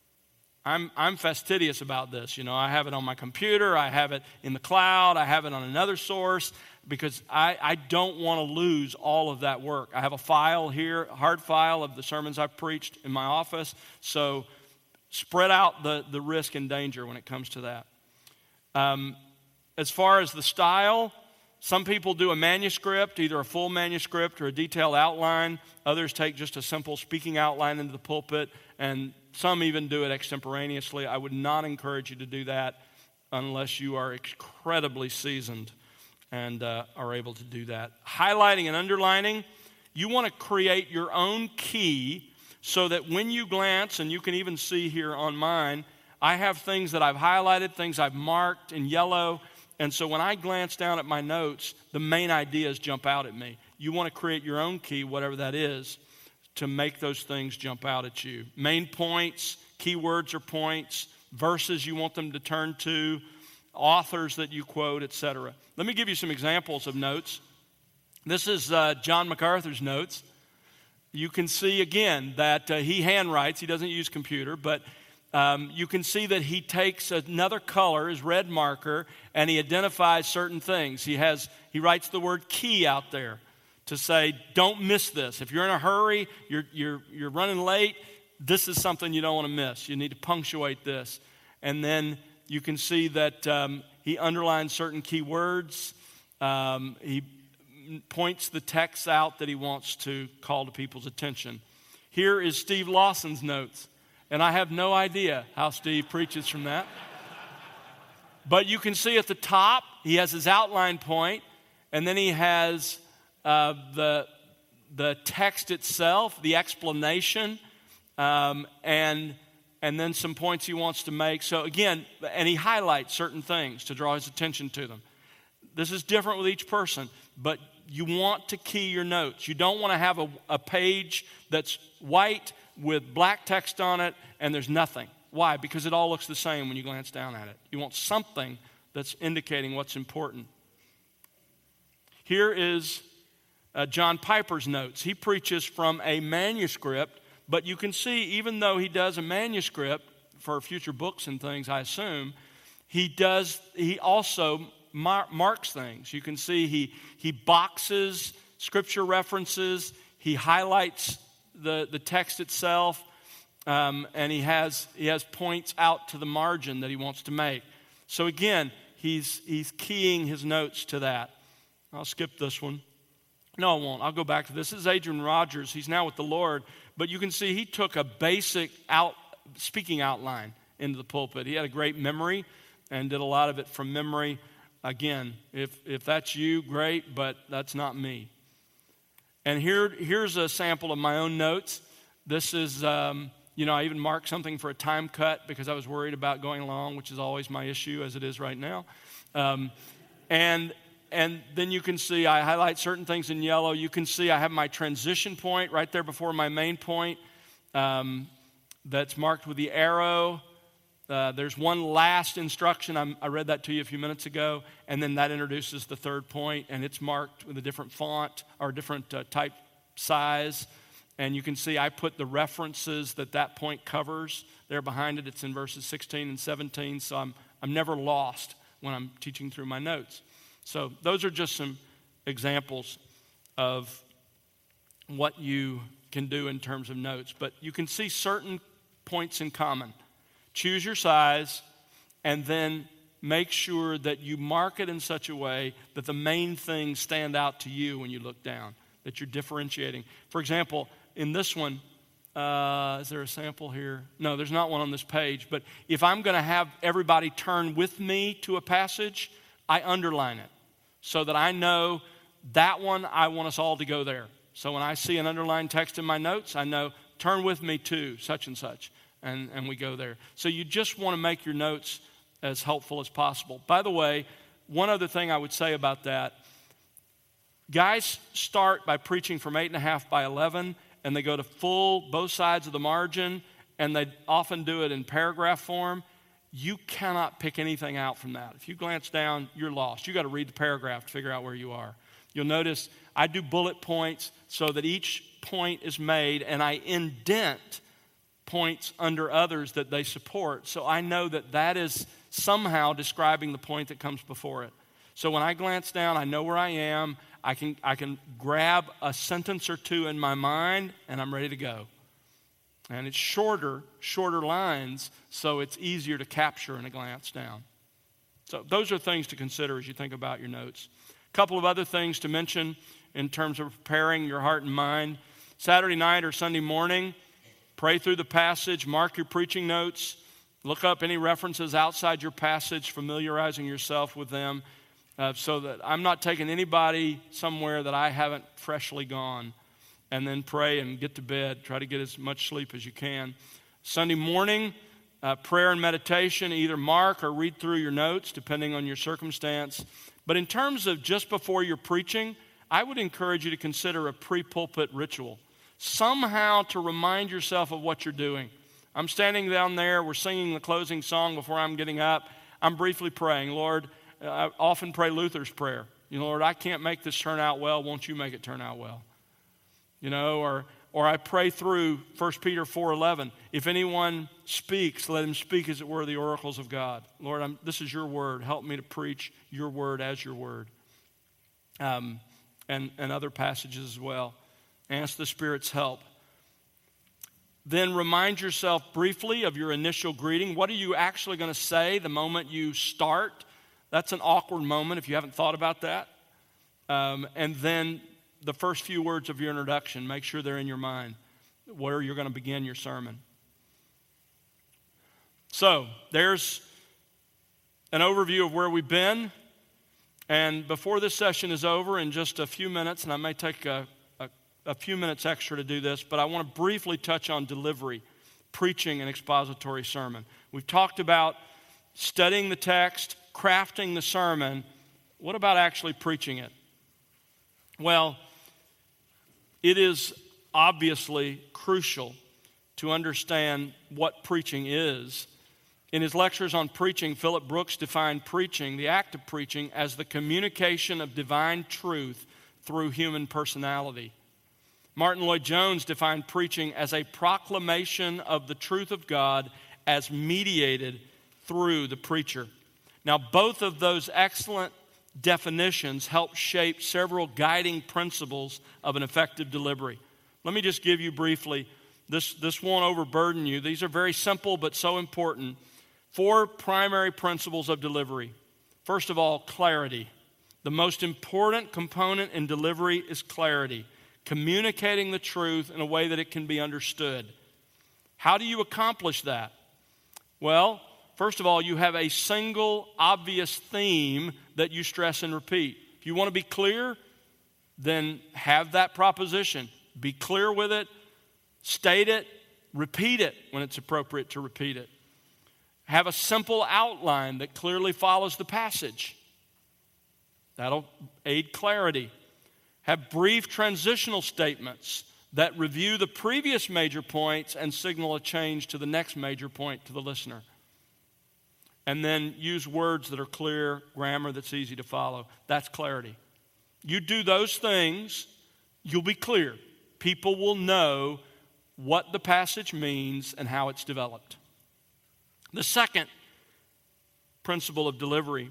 S1: I'm fastidious about this. You know, I have it on my computer, I have it in the cloud, I have it on another source, because I don't want to lose all of that work. I have a file here, a hard file of the sermons I've preached in my office, so spread out the risk and danger when it comes to that. As far as the style, some people do a manuscript, either a full manuscript or a detailed outline. Others take just a simple speaking outline into the pulpit, and some even do it extemporaneously. I would not encourage you to do that unless you are incredibly seasoned and are able to do that. Highlighting and underlining, you want to create your own key so that when you glance, and you can even see here on mine, I have things that I've highlighted, things I've marked in yellow. And so when I glance down at my notes, the main ideas jump out at me. You want to create your own key, whatever that is, to make those things jump out at you. Main points, keywords or points, verses you want them to turn to, authors that you quote, etc. Let me give you some examples of notes. This is John MacArthur's notes. You can see again that he handwrites. He doesn't use computer, but you can see that he takes another color, his red marker, and he identifies certain things. He writes the word key out there to say, don't miss this. If you're in a hurry, you're running late, this is something you don't want to miss. You need to punctuate this. And then you can see that he underlines certain key words. He points the texts out that he wants to call to people's attention. Here is Steve Lawson's notes. And I have no idea how Steve preaches from that. But you can see at the top, he has his outline point, and then he has the text itself, the explanation, and then some points he wants to make. So again, and he highlights certain things to draw his attention to them. This is different with each person, but you want to key your notes. You don't want to have a page that's white with black text on it and there's nothing. Why? Because it all looks the same when you glance down at it. You want something that's indicating what's important. Here is John Piper's notes. He preaches from a manuscript, but you can see, even though he does a manuscript for future books and things, I assume, he also marks things. You can see he boxes scripture references, he highlights the text itself, and he has points out to the margin that he wants to make. So again, he's keying his notes to that. I'll skip this one. No, I won't. I'll go back to this. This is Adrian Rogers. He's now with the Lord, but you can see he took a basic speaking outline into the pulpit. He had a great memory and did a lot of it from memory. Again, if that's you, great, but that's not me. And here's a sample of my own notes. This is, I even marked something for a time cut because I was worried about going long, which is always my issue as it is right now. And then you can see I highlight certain things in yellow. You can see I have my transition point right there before my main point that's marked with the arrow. There's one last instruction. I read that to you a few minutes ago, and then that introduces the third point, and it's marked with a different font or different type size. And you can see I put the references that point covers there behind it. It's in verses 16 and 17, so I'm never lost when I'm teaching through my notes. So those are just some examples of what you can do in terms of notes. But you can see certain points in common. Choose your size, and then make sure that you mark it in such a way that the main things stand out to you when you look down, that you're differentiating. For example, in this one, is there a sample here? No, there's not one on this page. But if I'm going to have everybody turn with me to a passage, I underline it so that I know that one, I want us all to go there. So when I see an underlined text in my notes, I know, turn with me to such and such, and we go there. So you just want to make your notes as helpful as possible. By the way, one other thing I would say about that, guys start by preaching from 8.5 by 11, and they go to full, both sides of the margin, and they often do it in paragraph form. You cannot pick anything out from that. If you glance down, you're lost. You got to read the paragraph to figure out where you are. You'll notice I do bullet points so that each point is made, and I indent points under others that they support. So I know that is somehow describing the point that comes before it. So when I glance down, I know where I am. I can grab a sentence or two in my mind, and I'm ready to go. And it's shorter lines, so it's easier to capture in a glance down. So those are things to consider as you think about your notes. A couple of other things to mention in terms of preparing your heart and mind. Saturday night or Sunday morning, pray through the passage, mark your preaching notes, look up any references outside your passage, familiarizing yourself with them, so that I'm not taking anybody somewhere that I haven't freshly gone. And then pray and get to bed. Try to get as much sleep as you can. Sunday morning, prayer and meditation, either mark or read through your notes, depending on your circumstance. But in terms of just before you're preaching, I would encourage you to consider a pre-pulpit ritual. Somehow to remind yourself of what you're doing. I'm standing down there, we're singing the closing song before I'm getting up. I'm briefly praying, Lord, I often pray Luther's prayer. Lord, I can't make this turn out well, won't you make it turn out well? Or I pray through 1 Peter 4:11. If anyone speaks, let him speak as it were the oracles of God. Lord, this is your word. Help me to preach your word as your word. And other passages as well. Ask the Spirit's help. Then remind yourself briefly of your initial greeting. What are you actually going to say the moment you start? That's an awkward moment if you haven't thought about that. And then the first few words of your introduction, make sure they're in your mind, where you're going to begin your sermon. So, there's an overview of where we've been. And before this session is over, in just a few minutes, and I may take a few minutes extra to do this, but I want to briefly touch on delivery, preaching an expository sermon. We've talked about studying the text, crafting the sermon. What about actually preaching it? Well, it is obviously crucial to understand what preaching is In his lectures on preaching, Philip Brooks defined preaching, the act of preaching, as the communication of divine truth through human personality. Martin Lloyd-Jones defined preaching as a proclamation of the truth of God as mediated through the preacher. Now, both of those excellent definitions help shape several guiding principles of an effective delivery. Let me just give you briefly, this won't overburden you. These are very simple but so important. 4 primary principles of delivery. First of all, clarity. The most important component in delivery is clarity, communicating the truth in a way that it can be understood. How do you accomplish that? Well, first of all, you have a single obvious theme that you stress and repeat. If you want to be clear, then have that proposition. Be clear with it, state it, repeat it when it's appropriate to repeat it. Have a simple outline that clearly follows the passage. That'll aid clarity. Have brief transitional statements that review the previous major points and signal a change to the next major point to the listener. And then use words that are clear, grammar that's easy to follow. That's clarity. You do those things, you'll be clear. People will know what the passage means and how it's developed. The second principle of delivery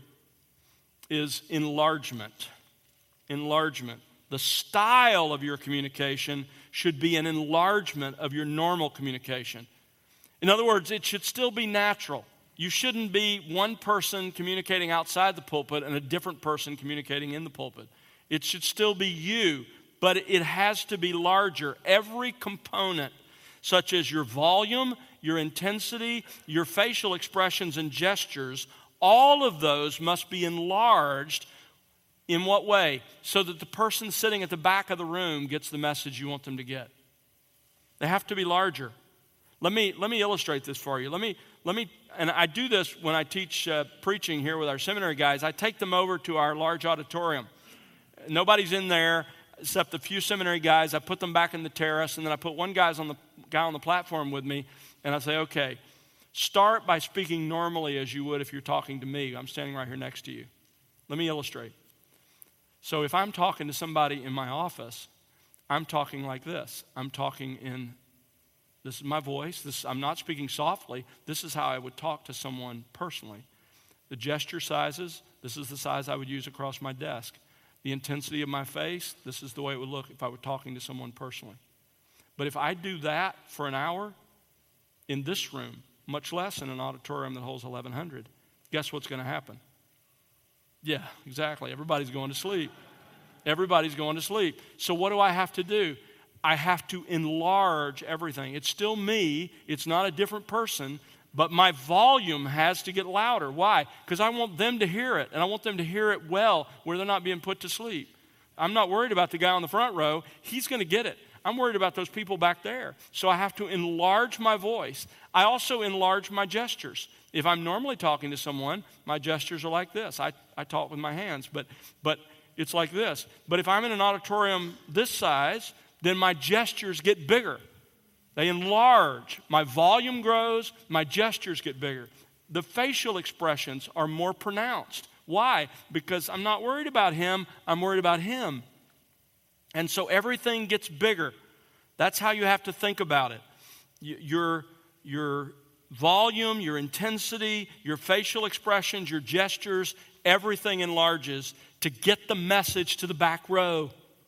S1: is enlargement. Enlargement. The style of your communication should be an enlargement of your normal communication. In other words, it should still be natural. You shouldn't be one person communicating outside the pulpit and a different person communicating in the pulpit. It should still be you, but it has to be larger. Every component, such as your volume, your intensity, your facial expressions and gestures, all of those must be enlarged. In what way? So that the person sitting at the back of the room gets the message you want them to get. They have to be larger. Let me illustrate this for you. Let me, and I do this when I teach preaching here with our seminary guys. I take them over to our large auditorium. Nobody's in there except a few seminary guys. I put them back in the terrace, and then I put one guy on the platform with me, and I say, okay, start by speaking normally as you would if you're talking to me. I'm standing right here next to you. Let me illustrate. So if I'm talking to somebody in my office, I'm talking like this. I'm talking in, this is my voice. I'm not speaking softly. This is how I would talk to someone personally. The gesture sizes, this is the size I would use across my desk. The intensity of my face, this is the way it would look if I were talking to someone personally. But if I do that for an hour in this room, much less in an auditorium that holds 1,100, guess what's going to happen? Yeah, exactly. Everybody's going to sleep. Everybody's going to sleep. So what do I have to do? I have to enlarge everything. It's still me. It's not a different person. But my volume has to get louder. Why? Because I want them to hear it, and I want them to hear it well where they're not being put to sleep. I'm not worried about the guy on the front row. He's going to get it. I'm worried about those people back there. So I have to enlarge my voice. I also enlarge my gestures. If I'm normally talking to someone, my gestures are like this. I talk with my hands, but it's like this. But if I'm in an auditorium this size, then my gestures get bigger. They enlarge. My volume grows. My gestures get bigger. The facial expressions are more pronounced. Why? Because I'm not worried about him. I'm worried about him. And so everything gets bigger. That's how you have to think about it. Your volume, your intensity, your facial expressions, your gestures, everything enlarges to get the message to the back row.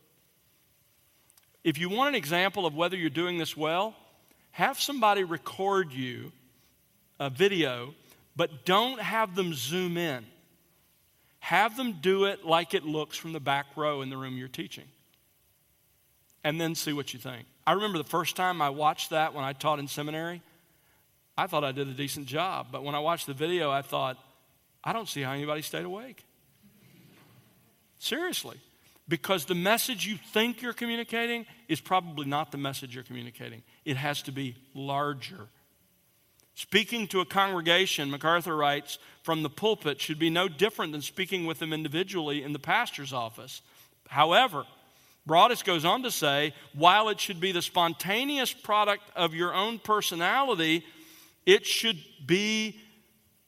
S1: If you want an example of whether you're doing this well, have somebody record you a video, but don't have them zoom in. Have them do it like it looks from the back row in the room you're teaching. And then see what you think. I remember the first time I watched that when I taught in seminary, I thought I did a decent job. But when I watched the video, I thought, I don't see how anybody stayed awake. Seriously. Because the message you think you're communicating is probably not the message you're communicating. It has to be larger. Speaking to a congregation, MacArthur writes, from the pulpit should be no different than speaking with them individually in the pastor's office. However, Broadus goes on to say, while it should be the spontaneous product of your own personality, it should be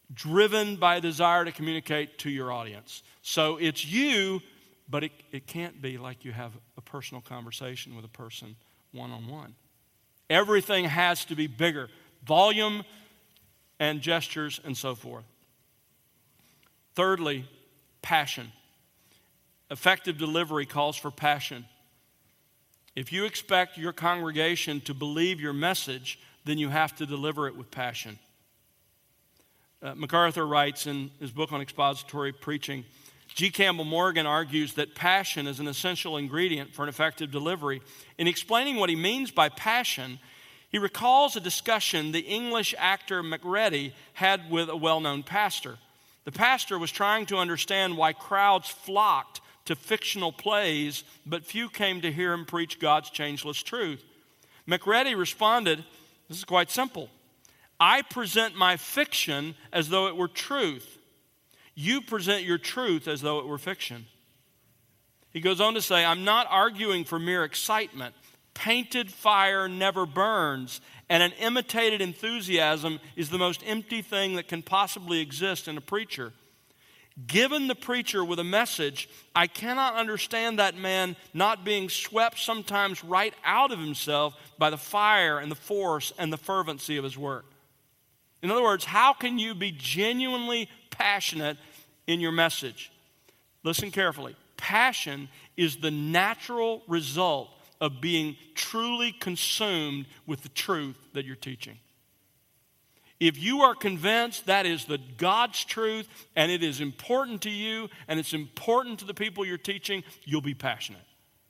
S1: driven by a desire to communicate to your audience. So it's you, but it can't be like you have a personal conversation with a person one-on-one. Everything has to be bigger. Volume and gestures and so forth. Thirdly, passion. Effective delivery calls for passion. If you expect your congregation to believe your message, then you have to deliver it with passion. MacArthur writes in his book on expository preaching, G. Campbell Morgan argues that passion is an essential ingredient for an effective delivery. In explaining what he means by passion, he recalls a discussion the English actor Macready had with a well-known pastor. The pastor was trying to understand why crowds flocked to fictional plays, but few came to hear him preach God's changeless truth. Macready responded, this is quite simple. I present my fiction as though it were truth. You present your truth as though it were fiction. He goes on to say, I'm not arguing for mere excitement. Painted fire never burns, and an imitated enthusiasm is the most empty thing that can possibly exist in a preacher. Given the preacher with a message, I cannot understand that man not being swept sometimes right out of himself by the fire and the force and the fervency of his work. In other words, how can you be genuinely passionate in your message? Listen carefully. Passion is the natural result of being truly consumed with the truth that you're teaching. If you are convinced that is the God's truth and it is important to you and it's important to the people you're teaching, you'll be passionate.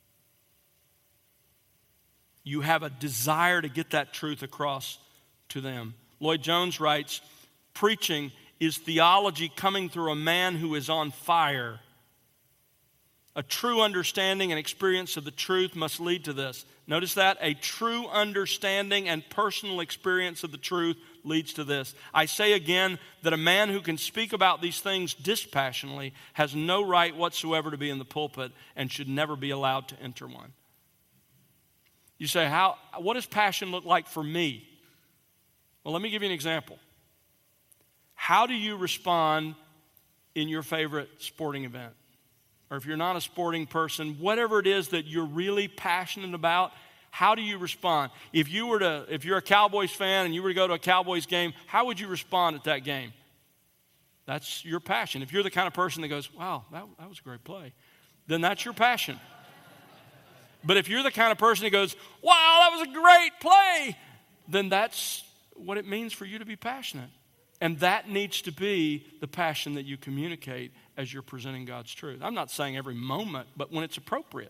S1: You have a desire to get that truth across to them. Lloyd Jones writes, preaching is theology coming through a man who is on fire. A true understanding and experience of the truth must lead to this. Notice that? A true understanding and personal experience of the truth leads to this. I say again that a man who can speak about these things dispassionately has no right whatsoever to be in the pulpit and should never be allowed to enter one. You say, what does passion look like for me? Well, let me give you an example. How do you respond in your favorite sporting event? Or if you're not a sporting person, whatever it is that you're really passionate about, how do you respond? If you're a Cowboys fan and you were to go to a Cowboys game, how would you respond at that game? That's your passion. If you're the kind of person that goes, wow, that was a great play, then that's your passion. But if you're the kind of person that goes, wow, that was a great play, then that's what it means for you to be passionate. And that needs to be the passion that you communicate as you're presenting God's truth. I'm not saying every moment, but when it's appropriate.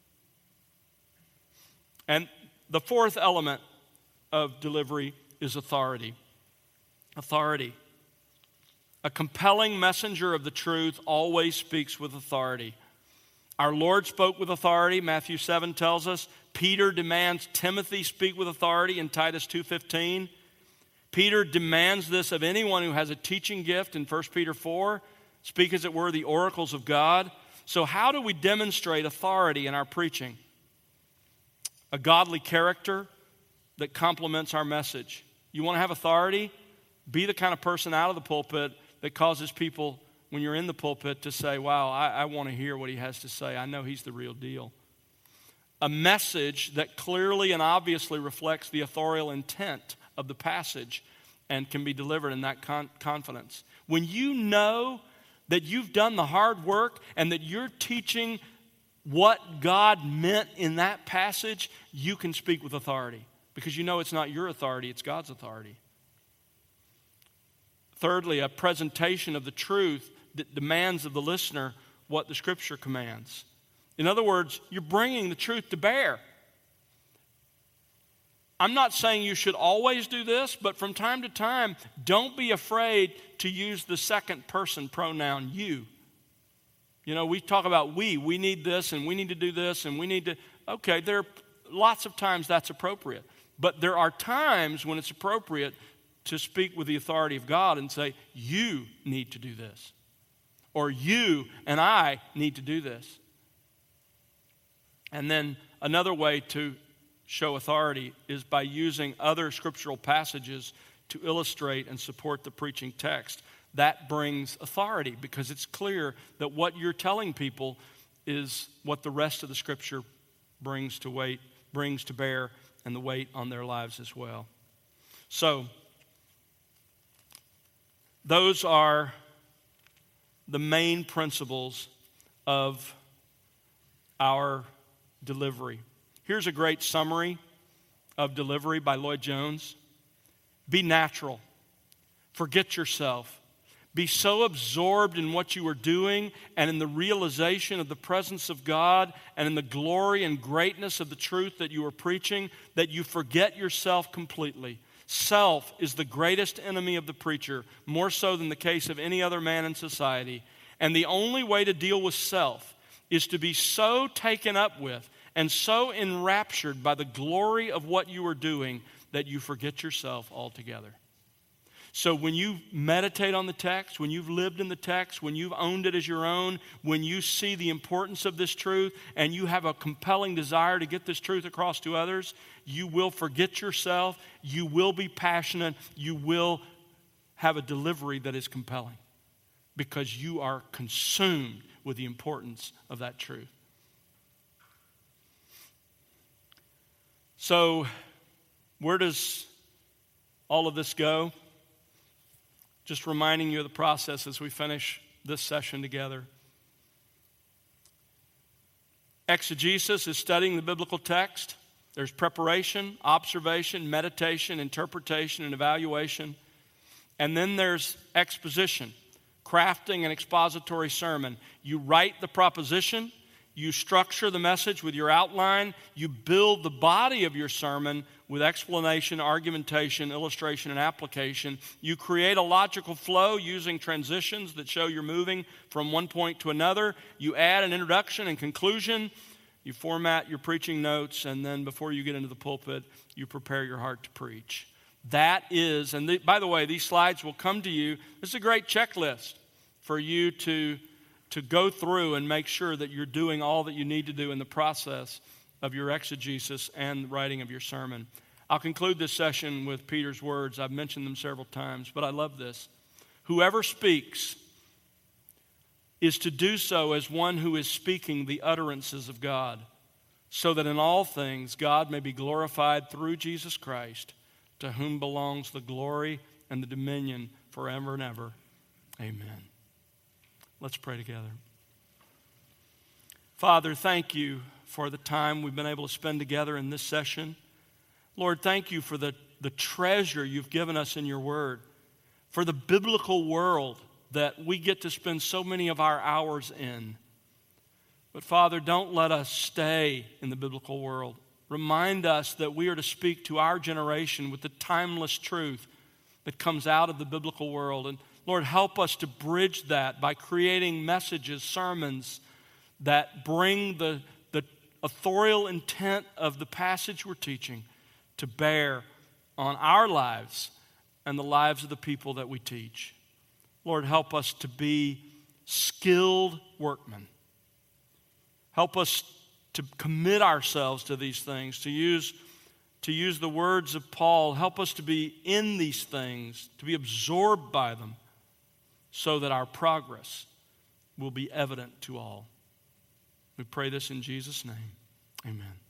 S1: And the fourth element of delivery is authority. Authority. A compelling messenger of the truth always speaks with authority. Our Lord spoke with authority. Matthew 7 tells us. Peter demands Timothy speak with authority in Titus 2:15. Peter demands this of anyone who has a teaching gift in 1 Peter 4. Speak as it were the oracles of God. So how do we demonstrate authority in our preaching? A godly character that complements our message. You want to have authority? Be the kind of person out of the pulpit that causes people, when you're in the pulpit, to say, wow, I want to hear what he has to say. I know he's the real deal. A message that clearly and obviously reflects the authorial intent of the passage and can be delivered in that confidence. When you know that you've done the hard work and that you're teaching what God meant in that passage, you can speak with authority because you know it's not your authority, it's God's authority. Thirdly, a presentation of the truth that demands of the listener what the Scripture commands. In other words, you're bringing the truth to bear. I'm not saying you should always do this, but from time to time, don't be afraid to use the second person pronoun you. You know, we talk about we need this and we need to do this and we need to, okay, there are lots of times that's appropriate. But there are times when it's appropriate to speak with the authority of God and say, you need to do this. Or you and I need to do this. And then another way to show authority is by using other scriptural passages to illustrate and support the preaching text. that brings authority, because it's clear that what you're telling people is what the rest of the Scripture brings to bear, and the weight on their lives as well. So, those are the main principles of our delivery. Here's a great summary of delivery by Lloyd Jones. Be natural. Forget yourself. Be so absorbed in what you are doing and in the realization of the presence of God and in the glory and greatness of the truth that you are preaching that you forget yourself completely. Self is the greatest enemy of the preacher, more so than the case of any other man in society. And the only way to deal with self is to be so taken up with and so enraptured by the glory of what you are doing that you forget yourself altogether. So when you meditate on the text, when you've lived in the text, when you've owned it as your own, when you see the importance of this truth and you have a compelling desire to get this truth across to others, you will forget yourself, you will be passionate, you will have a delivery that is compelling because you are consumed with the importance of that truth. So, where does all of this go? Just reminding you of the process as we finish this session together. Exegesis is studying the biblical text. There's preparation, observation, meditation, interpretation, and evaluation. And then there's exposition, crafting an expository sermon. You write the proposition, you structure the message with your outline, you build the body of your sermon with explanation, argumentation, illustration, and application. You create a logical flow using transitions that show you're moving from one point to another. You add an introduction and conclusion. You format your preaching notes, and then before you get into the pulpit, you prepare your heart to preach. That is, and by the way, these slides will come to you. This is a great checklist for you to go through and make sure that you're doing all that you need to do in the process of your exegesis and writing of your sermon. I'll conclude this session with Peter's words. I've mentioned them several times, but I love this. Whoever speaks is to do so as one who is speaking the utterances of God, so that in all things God may be glorified through Jesus Christ, to whom belongs the glory and the dominion forever and ever. Amen. Let's pray together. Father, thank you for the time we've been able to spend together in this session. Lord, thank you for the treasure you've given us in your word, for the biblical world that we get to spend so many of our hours in. But Father, don't let us stay in the biblical world. Remind us that we are to speak to our generation with the timeless truth that comes out of the biblical world. And Lord, help us to bridge that by creating messages, sermons that bring the authorial intent of the passage we're teaching to bear on our lives and the lives of the people that we teach. Lord, help us to be skilled workmen. Help us to commit ourselves to these things, to use the words of Paul. Help us to be in these things, to be absorbed by them, so that our progress will be evident to all. We pray this in Jesus' name. Amen.